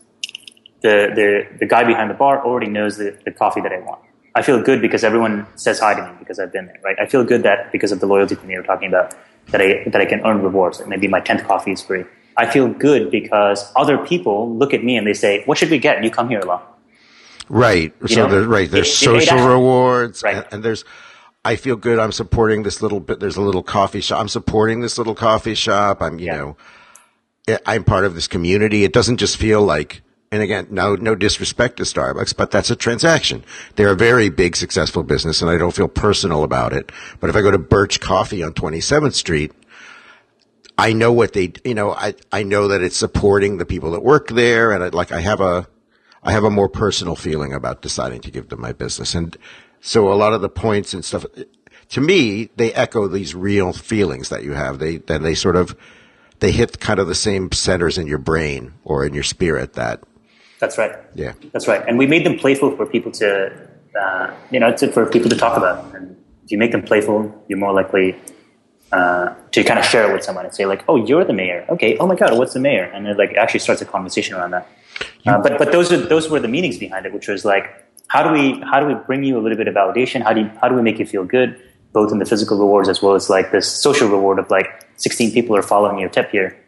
the guy behind the bar already knows the coffee that I want. I feel good because everyone says hi to me because I've been there, right? I feel good that because of the loyalty thing you were talking about, that I can earn rewards. That maybe my 10th coffee is free. I feel good because other people look at me and they say, what should we get? And you come here a lot. Right. There's social rewards, right. And there's, I feel good. I'm supporting this little bit. There's a little coffee shop. I'm supporting this little coffee shop. I'm part of this community. It doesn't just feel like, and again, no disrespect to Starbucks, but that's a transaction. They're a very big, successful business, and I don't feel personal about it. But if I go to Birch Coffee on 27th Street, I know what I know that it's supporting the people that work there, and I have a more personal feeling about deciding to give them my business. And so a lot of the points and stuff, to me, they echo these real feelings that you have. They hit kind of the same centers in your brain or in your spirit that. That's right. Yeah. That's right. And we made them playful for people to for people to talk about. And if you make them playful, you're more likely to kind of share it with someone and say like, oh, you're the mayor. Okay. Oh my God, what's the mayor? And it actually starts a conversation around that. But those were the meanings behind it, which was like, how do we bring you a little bit of validation? How do we make you feel good, both in the physical rewards as well as like this social reward of like 16 people are following your tip here,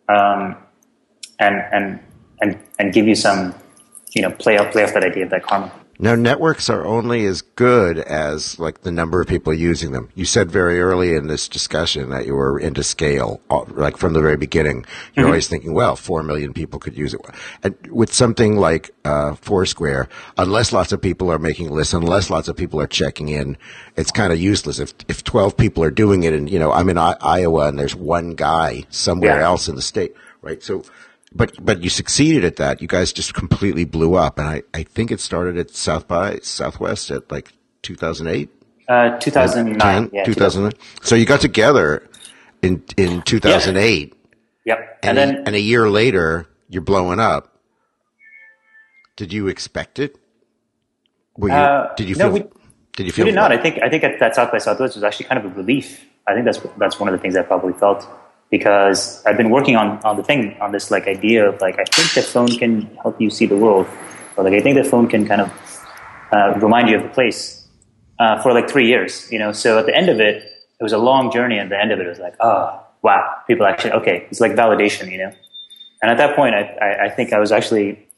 and give you some, play off that idea of that karma. Now, networks are only as good as like the number of people using them. You said very early in this discussion that you were into scale, like from the very beginning. You're always thinking, well, 4 million people could use it. And with something like Foursquare, unless lots of people are making lists, unless lots of people are checking in, it's kind of useless. If 12 people are doing it, and I'm in Iowa, and there's one guy somewhere else in the state, right? So. But you succeeded at that. You guys just completely blew up. And I think it started at South by Southwest at like 2008? 2009. Yeah, 2009. So you got together in 2008. Yep. And a year later, you're blowing up. Did you expect it? Did you feel? We did not. I think that South by Southwest was actually kind of a relief. I think that's one of the things I probably felt. Because I've been working on this like idea of like, I think the phone can help you see the world, or like I think the phone can kind of remind you of the place for like 3 years, So at the end of it, it was a long journey. At the end of it, it was like, oh wow, people actually it's like validation, And at that point, I think I was actually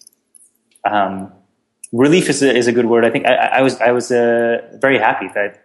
relief is a good word. I think I was very happy that.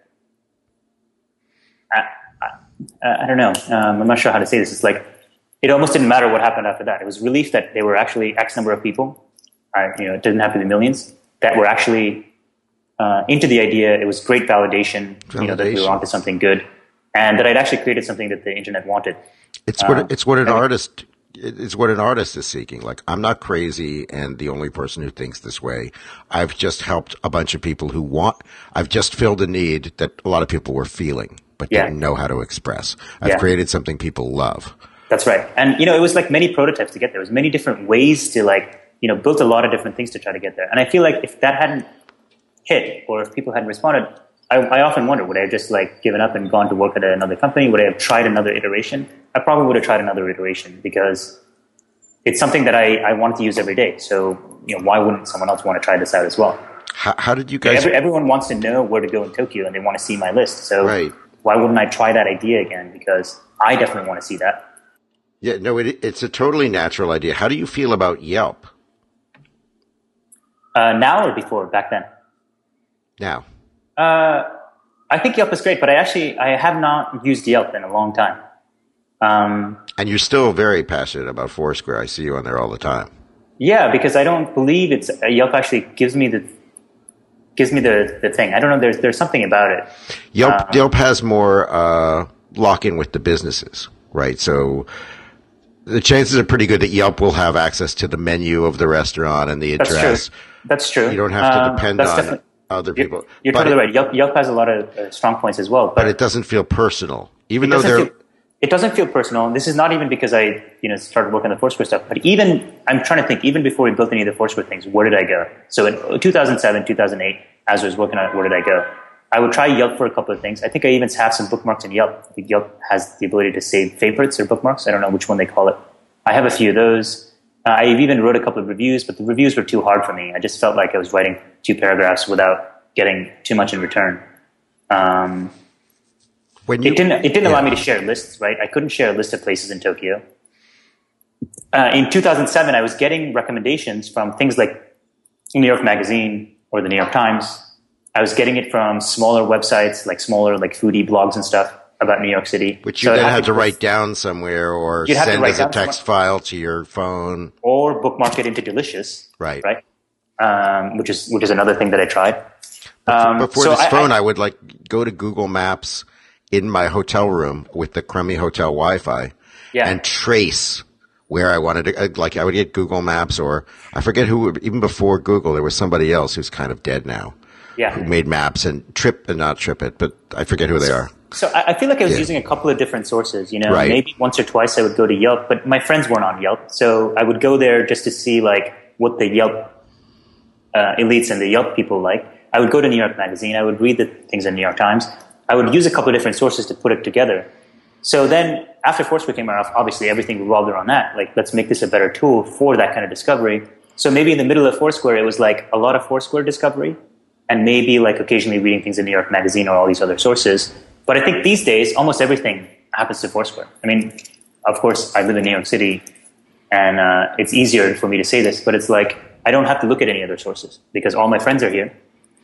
I don't know. I'm not sure how to say this. It's like it almost didn't matter what happened after that. It was relief that there were actually X number of people. It didn't have to be millions that were actually into the idea. It was great validation, that we were onto something good, and that I'd actually created something that the internet wanted. It's what an artist is seeking. Like, I'm not crazy and the only person who thinks this way. I've just helped a bunch of people I've just filled a need that a lot of people were feeling, but didn't know how to express. I've created something people love. That's right. And, it was like many prototypes to get there. It was many different ways to built a lot of different things to try to get there. And I feel like if that hadn't hit, or if people hadn't responded, I often wonder, would I have just given up and gone to work at another company? Would I have tried another iteration? I probably would have tried another iteration, because it's something that I wanted to use every day. So, why wouldn't someone else want to try this out as well? How did you guys... Everyone wants to know where to go in Tokyo, and they want to see my list. So why wouldn't I try that idea again? Because I definitely want to see that. Yeah, no, it's a totally natural idea. How do you feel about Yelp? Now or before, back then? Now. I think Yelp is great, but I have not used Yelp in a long time. And you're still very passionate about Foursquare. I see you on there all the time. Yeah, because I don't believe Yelp actually gives me the thing. I don't know. There's something about it. Yelp has more lock-in with the businesses, right? So the chances are pretty good that Yelp will have access to the menu of the restaurant and the address. That's true. You don't have to depend on other people. You're totally right. Yelp has a lot of strong points as well. But it doesn't feel personal. It doesn't feel personal. This is not even because I started working on the Foursquare stuff. But I'm trying to think, even before we built any of the Foursquare things, where did I go? So in 2007, 2008, as I was working on it, where did I go? I would try Yelp for a couple of things. I think I even have some bookmarks in Yelp. I think Yelp has the ability to save favorites or bookmarks. I don't know which one they call it. I have a few of those. I even wrote a couple of reviews, but the reviews were too hard for me. I just felt like I was writing 2 paragraphs without getting too much in return. It didn't allow me to share lists, right? I couldn't share a list of places in Tokyo. In 2007, I was getting recommendations from things like New York Magazine or the New York Times. I was getting it from smaller websites, smaller foodie blogs and stuff about New York City. Which you then had to write down somewhere or send as a text file to your phone. Or bookmark it into Delicious. Right. Which is another thing that I tried. Before this phone, I would go to Google Maps in my hotel room with the crummy hotel Wi-Fi and trace where I wanted to, I would get Google Maps, or I forget who, even before Google, there was somebody else who's kind of dead now. Who made maps and not TripIt, but I forget who they are. So I feel like I was using a couple of different sources, maybe once or twice I would go to Yelp, but my friends weren't on Yelp. So I would go there just to see what the Yelp elites and the Yelp people like. I would go to New York Magazine. I would read the things in New York Times. I would use a couple of different sources to put it together. So then after Foursquare came out, obviously everything revolved around that. Let's make this a better tool for that kind of discovery. So maybe in the middle of Foursquare, it was a lot of Foursquare discovery, and maybe occasionally reading things in New York Magazine or all these other sources. But I think these days, almost everything happens to Foursquare. I mean, of course, I live in New York City, and it's easier for me to say this, but it's I don't have to look at any other sources because all my friends are here.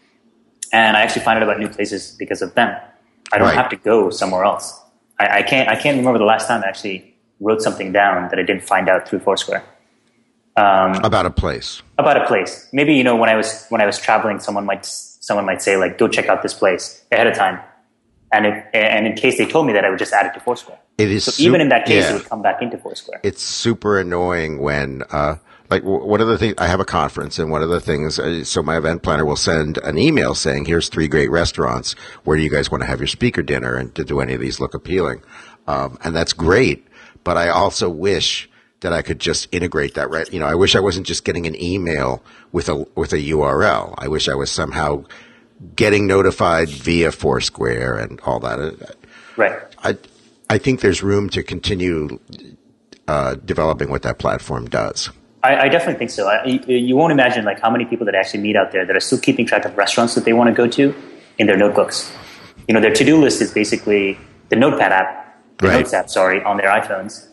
And I actually find out about new places because of them. I don't have to go somewhere else. I can't remember the last time I actually wrote something down that I didn't find out through Foursquare. About a place. About a place. Maybe, when I was traveling, someone might say, go check out this place ahead of time. And in case they told me that, I would just add it to Foursquare. Even in that case, it would come back into Foursquare. It's super annoying when, one of the things, I have a conference, and one of the things, so my event planner will send an email saying, here's 3 great restaurants. Where do you guys want to have your speaker dinner? And to do any of these look appealing? And that's great. But I also wish that I could just integrate that, right? I wish I wasn't just getting an email with a URL. I wish I was somehow getting notified via Foursquare and all that. Right. I think there's room to continue developing what that platform does. I definitely think so. You won't imagine how many people that actually meet out there that are still keeping track of restaurants that they want to go to in their notebooks. Their to-do list is basically the Notepad app, Notes app, on their iPhones,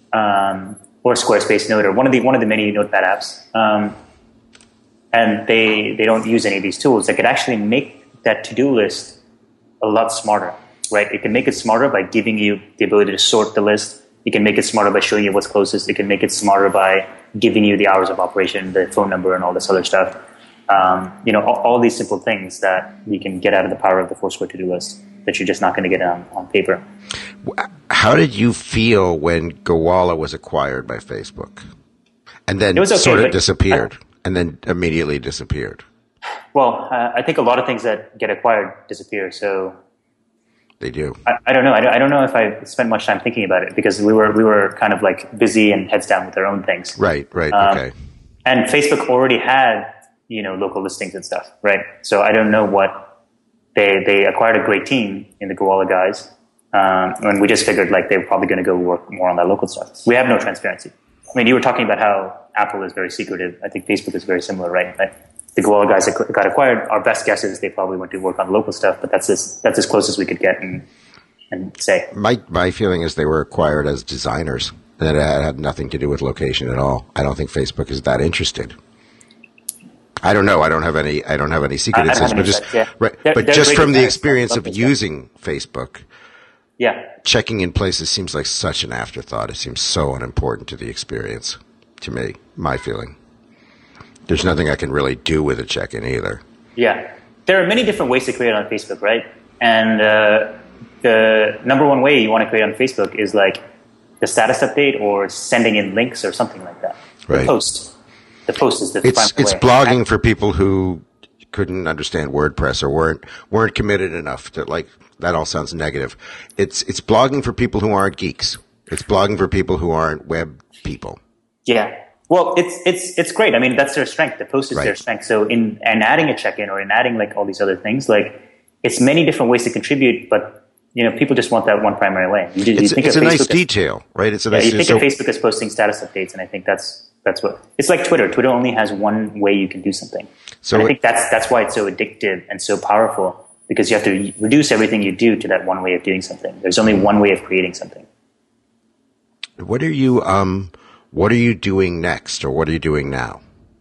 or Squarespace Note, or one of the many Notepad apps. And they don't use any of these tools. They could actually make that to-do list a lot smarter, right? It can make it smarter by giving you the ability to sort the list. It can make it smarter by showing you what's closest. It can make it smarter by giving you the hours of operation, the phone number, and all this other stuff. All these simple things that we can get out of the power of the Foursquare to-do list that you're just not going to get on paper. How did you feel when Gowalla was acquired by Facebook? And then sort of disappeared, and then immediately disappeared. Well, I think a lot of things that get acquired disappear. So they do. I don't know. I don't know if I spent much time thinking about it because we were kind of like busy and heads down with our own things. Right. Okay. And Facebook already had local listings and stuff, right? So I don't know what they acquired a great team in the Gowalla guys, and we just figured like they were probably going to go work more on that local stuff. We have no transparency. I mean, you were talking about how Apple is very secretive. I think Facebook is very similar, right? The Gowalla guys that got acquired, our best guess is they probably went to work on local stuff, but that's as close as we could get and say. My feeling is they were acquired as designers, and it had nothing to do with location at all. I don't think Facebook is that interested. I don't know. I don't have any secret insights, but just but just from the experience of using Facebook. Yeah. Checking in places seems like such an afterthought. It seems so unimportant to the experience, to me, my feeling. There's nothing I can really do with a check-in either. Yeah. There are many different ways to create on Facebook, right? And the number one way you want to create on Facebook is like the status update or sending in links or something like that. Right. The post is the It's way. blogging for people who couldn't understand WordPress or weren't committed enough to like. That all sounds negative. It's blogging for people who aren't geeks. It's blogging for people who aren't web people. Yeah. Well, it's great. I mean, that's their strength. The post is their strength. So in adding a check-in or in adding like all these other things, like it's many different ways to contribute, but people just want that one primary way. It's a nice detail, right? It's a nice. You think of Facebook as posting status updates, and I think that's what it's like. Twitter only has one way you can do something. So and I think that's why it's so addictive and so powerful. Because you have to reduce everything you do to that one way of doing something. There's only one way of creating something. What are you doing next, or what are you doing now?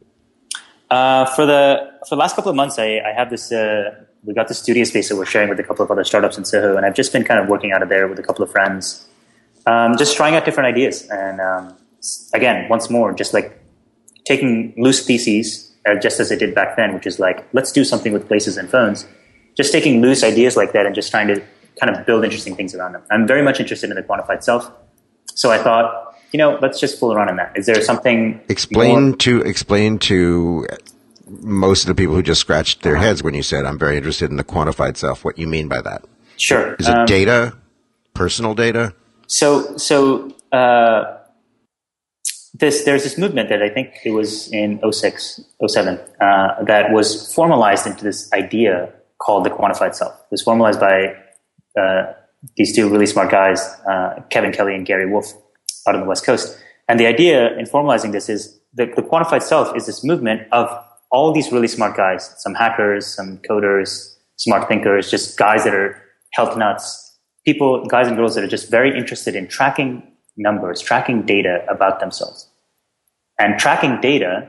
For the last couple of months, I have this. We got this studio space that we're sharing with a couple of other startups in Soho, and I've just been kind of working out of there with a couple of friends, just trying out different ideas. And again, once more, just like taking loose theses, just as I did back then, which is like, let's do something with places and phones. Just taking loose ideas like that and just trying to kind of build interesting things around them. I'm very much interested in the quantified self. So I thought, let's just fool around in that. Is there something... Explain to most of the people who just scratched their heads when you said, I'm very interested in the quantified self, what you mean by that. Sure. Is it data? Personal data? There's this movement that I think it was in 06, 07, that was formalized into this idea called the quantified self. It was formalized by these two really smart guys, Kevin Kelly and Gary Wolf, out on the West Coast. And the idea in formalizing this is the quantified self is this movement of all these really smart guys, some hackers, some coders, smart thinkers, just guys that are health nuts, guys and girls that are just very interested in tracking numbers, tracking data about themselves. And tracking data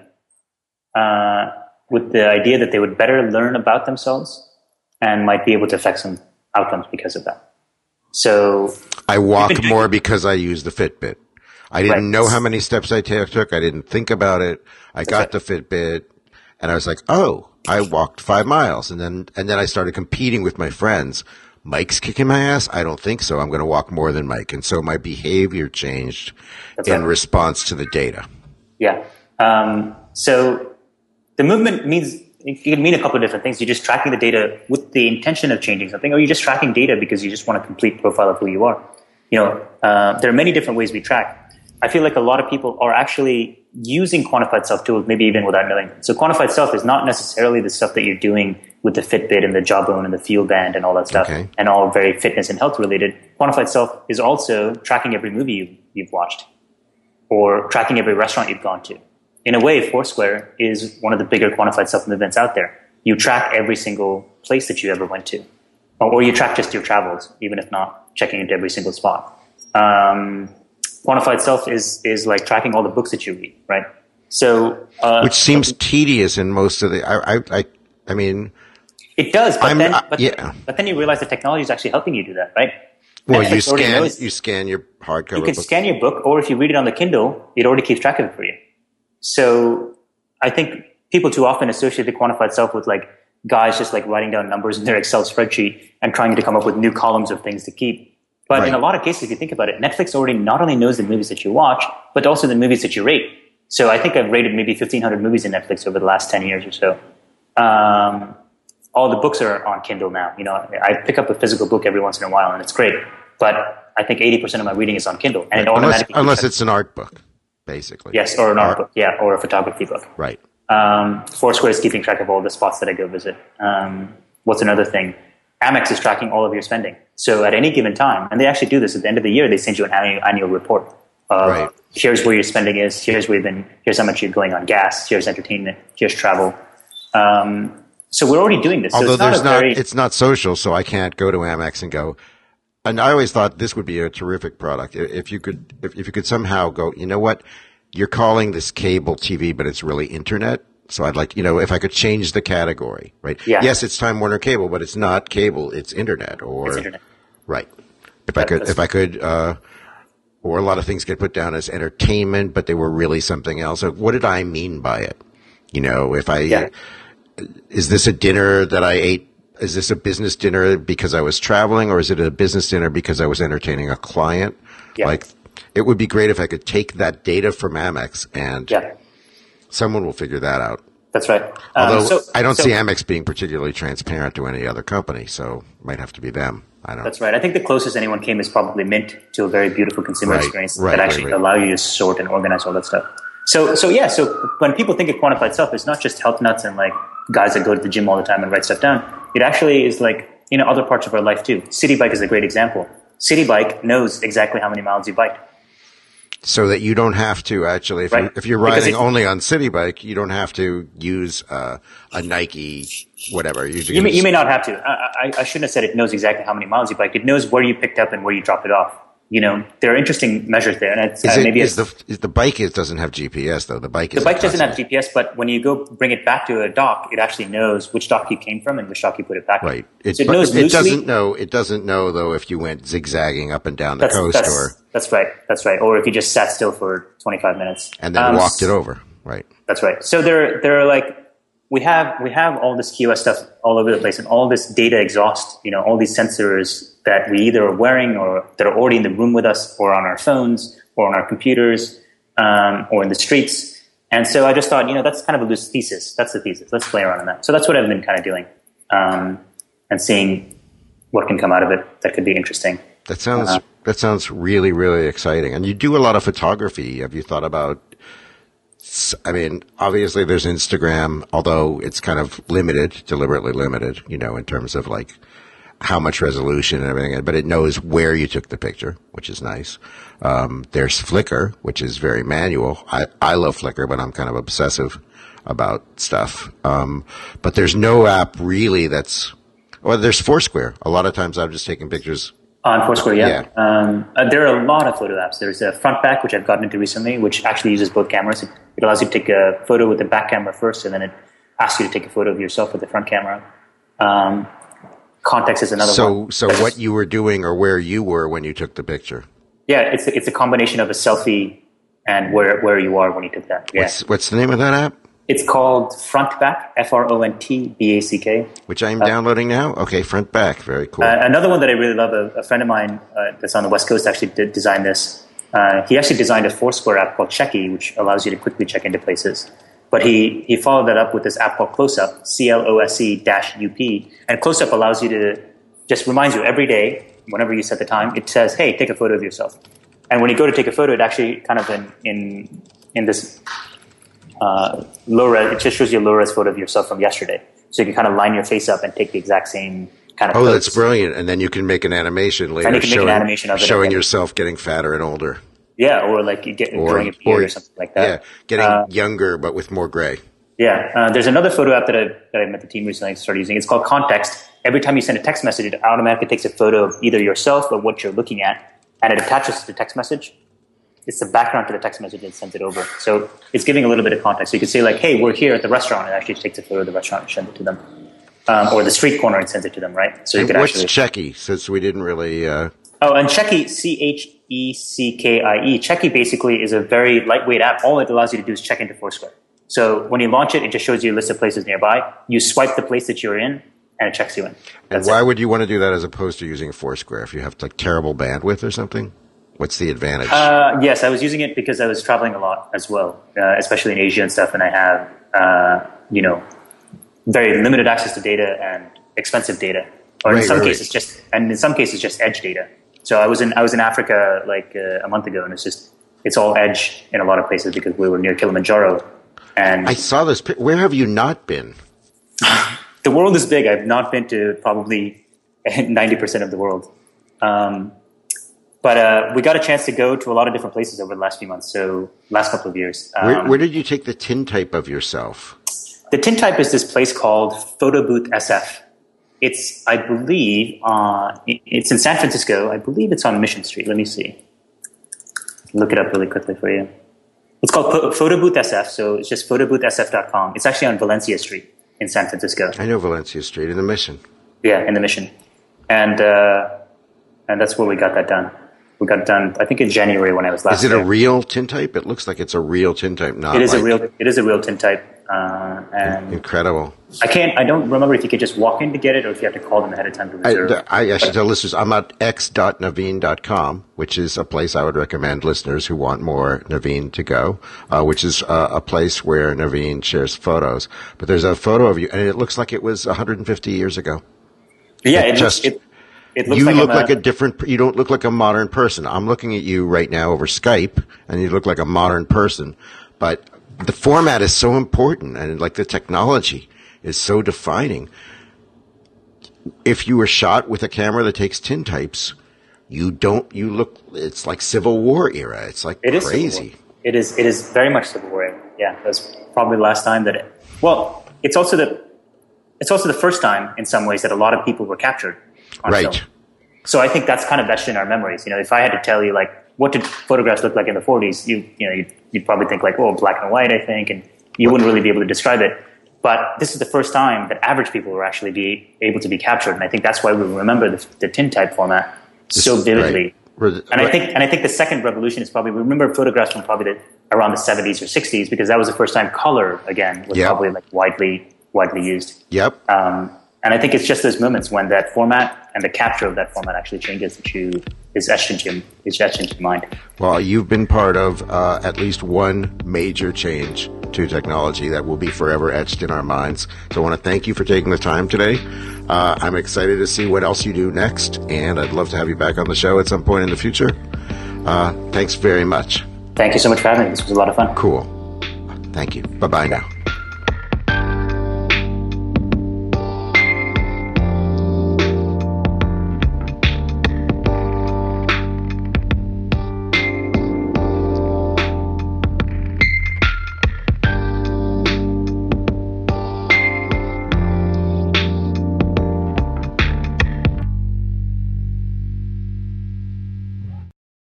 with the idea that they would better learn about themselves and might be able to affect some outcomes because of that. So I walk more because I use the Fitbit. I didn't know how many steps I took. I didn't think about it. I got the Fitbit and I was like, oh, I walked 5 miles. And then I started competing with my friends. Mike's kicking my ass? I don't think so. I'm going to walk more than Mike. And so my behavior changed in response to the data. Yeah. So the movement it can mean a couple of different things. You're just tracking the data with the intention of changing something, or you're just tracking data because you just want a complete profile of who you are. There are many different ways we track. I feel like a lot of people are actually using quantified self tools, maybe even without knowing them. So quantified self is not necessarily the stuff that you're doing with the Fitbit and the Jawbone and the Feel Band and all that stuff, and all very fitness and health related. Quantified self is also tracking every movie you've watched or tracking every restaurant you've gone to. In a way, Foursquare is one of the bigger quantified self movements out there. You track every single place that you ever went to, or you track just your travels, even if not checking into every single spot. Quantified self is like tracking all the books that you read, right? So, which seems tedious in most of the. I mean, it does, but then you realize the technology is actually helping you do that, right? Well, you scan your hardcover. You can scan your book, or if you read it on the Kindle, it already keeps track of it for you. So I think people too often associate the quantified self with like guys just like writing down numbers in their Excel spreadsheet and trying to come up with new columns of things to keep. But in a lot of cases, if you think about it, Netflix already not only knows the movies that you watch, but also the movies that you rate. So I think I've rated maybe 1,500 movies in Netflix over the last 10 years or so. All the books are on Kindle now. You know, I pick up a physical book every once in a while, and it's great. But I think 80% of my reading is on Kindle, and it automatically unless it's an art book, basically. Yes, or an art book, yeah, or a photography book. Right. Foursquare is keeping track of all the spots that I go visit. What's another thing? Amex is tracking all of your spending. So at any given time, and they actually do this at the end of the year, they send you an annual report. Right. Here's where your spending is. Here's where you've been. Here's how much you're going on gas. Here's entertainment. Here's travel. So we're already doing this. Although so it's not social, so I can't go to Amex and go. And I always thought this would be a terrific product if you could somehow go. You know what? You're calling this cable TV, but it's really internet. So I'd like, if I could change the category, right? Yeah. Yes, it's Time Warner Cable, but it's not cable; it's internet. It's internet. Right. If I could, or a lot of things get put down as entertainment, but they were really something else. So what did I mean by it? Is this a dinner that I ate? Is this a business dinner because I was traveling, or is it a business dinner because I was entertaining a client? Yeah. Like, it would be great if I could take that data from Amex and someone will figure that out. That's right. Although I don't see Amex being particularly transparent to any other company, so it might have to be them. I don't know. That's right. I think the closest anyone came is probably Mint to a very beautiful consumer experience that actually allow you to sort and organize all that stuff. So when people think of quantified self, it's not just health nuts and like guys that go to the gym all the time and write stuff down. It actually is like, other parts of our life too. City Bike is a great example. City Bike knows exactly how many miles you biked. So that you don't have to actually, if you're riding only on City Bike, you don't have to use a Nike, whatever. You may not have to. I shouldn't have said it knows exactly how many miles you biked. It knows where you picked up and where you dropped it off. There are interesting measures there. And the bike doesn't have GPS though. The bike doesn't have GPS, but when you go bring it back to a dock, it actually knows which dock you came from and which dock you put it back. Right. It doesn't know though if you went zigzagging up and down the coast That's right. Or if you just sat still for 25 minutes and then walked it over. Right. That's right. So there are like, we have all this QoS stuff all over the place and all this data exhaust, all these sensors that we either are wearing or that are already in the room with us or on our phones or on our computers or in the streets. And so I just thought, that's kind of a loose thesis. That's the thesis. Let's play around on that. So that's what I've been kind of doing and seeing what can come out of it that could be interesting. That sounds really, really exciting. And you do a lot of photography. Have you thought about, obviously there's Instagram, although it's kind of deliberately limited, in terms of like how much resolution and everything, but it knows where you took the picture, which is nice. There's Flickr, which is very manual. I love Flickr, but I'm kind of obsessive about stuff. But there's no app really there's Foursquare. A lot of times I'm just taking pictures. On Foursquare, yeah. There are a lot of photo apps. There's a FrontBack, which I've gotten into recently, which actually uses both cameras. It allows you to take a photo with the back camera first, and then it asks you to take a photo of yourself with the front camera. Context is another one. So what you were doing or where you were when you took the picture? Yeah, it's a combination of a selfie and where you are when you took that. Yeah. What's the name of that app? It's called FrontBack, FrontBack. Which I'm downloading now? Okay, FrontBack. Very cool. Another one that I really love, a friend of mine that's on the West Coast actually did design this. He actually designed a Foursquare app called Checky, which allows you to quickly check into places. But he followed that up with this app called Closeup, CLOSE-UP. And Closeup allows you to just reminds you every day, whenever you set the time, it says, hey, take a photo of yourself. And when you go to take a photo, it actually kind of in this low res, it just shows you a low res photo of yourself from yesterday. So you can kind of line your face up and take the exact same kind of pose. That's brilliant. And then you can make an animation later showing yourself getting fatter and older. Yeah, or like growing a beard or something like that. Yeah, getting younger but with more gray. Yeah, there's another photo app that I met the team recently started using. It's called Context. Every time you send a text message, it automatically takes a photo of either yourself or what you're looking at, and it attaches to the text message. It's the background to the text message and sends it over. So it's giving a little bit of context. So you can say like, hey, we're here at the restaurant, and it actually takes a photo of the restaurant and sends it to them. Or the street corner and sends it to them, right? So you could what's Checky, since we didn't really... and Checky, Checkie. Checky basically is a very lightweight app. All it allows you to do is check into Foursquare. So when you launch it, it just shows you a list of places nearby. You swipe the place that you're in, and it checks you in. And why would you want to do that as opposed to using Foursquare? If you have like terrible bandwidth or something, what's the advantage? Yes, I was using it because I was traveling a lot as well, especially in Asia and stuff, and I have very limited access to data and expensive data, or in some cases just edge data. So I was in Africa like a month ago, and it's all edge in a lot of places because we were near Kilimanjaro. And I saw this. Where have you not been? The world is big. I've not been to probably 90% of the world. But we got a chance to go to a lot of different places over the last few months, so last couple of years. Where did you take the tintype of yourself? The tintype is this place called Photo Booth SF. It's, I believe, it's in San Francisco. I believe it's on Mission Street. Let me see. Look it up really quickly for you. It's called Photo Booth SF, so it's just photoboothsf.com. It's actually on Valencia Street in San Francisco. I know Valencia Street in the Mission. Yeah, in the Mission. And that's where we got that done. We got it done, I think, in January when I was last there. Is it a real tintype? It looks like it's a real tintype. It is a real tintype. And incredible. I don't remember if you could just walk in to get it or if you have to call them ahead of time to reserve. I should tell listeners, I'm at x.naveen.com, which is a place I would recommend listeners who want more Naveen to go, which is a place where Naveen shares photos. But there's a photo of you, and it looks like it was 150 years ago. Yeah, it looks you look like a different. You don't look like a modern person. I'm looking at you right now over Skype, and you look like a modern person. But the format is so important, and like the technology is so defining. If you were shot with a camera that takes tintypes, you look. It's like Civil War era. It's like crazy. It is very much Civil War era. Yeah, that's probably the last time that it. Well, it's also the first time in some ways that a lot of people were captured. Right. Film. So I think that's kind of etched in our memories. If I had to tell you, like, what did photographs look like in the 40s, you'd probably think, like, black and white, I think, and you wouldn't really be able to describe it. But this is the first time that average people were actually able to be captured, and I think that's why we remember the tintype format so vividly. Right. And I think the second revolution is probably, we remember photographs from probably around the 70s or 60s, because that was the first time color, again, was probably like widely used. Yep. And I think it's just those moments when that format and the capture of that format actually changes that is etched into your mind. Well, you've been part of at least one major change to technology that will be forever etched in our minds. So I want to thank you for taking the time today. I'm excited to see what else you do next, and I'd love to have you back on the show at some point in the future. Thanks very much. Thank you so much for having me. This was a lot of fun. Cool. Thank you. Bye-bye now.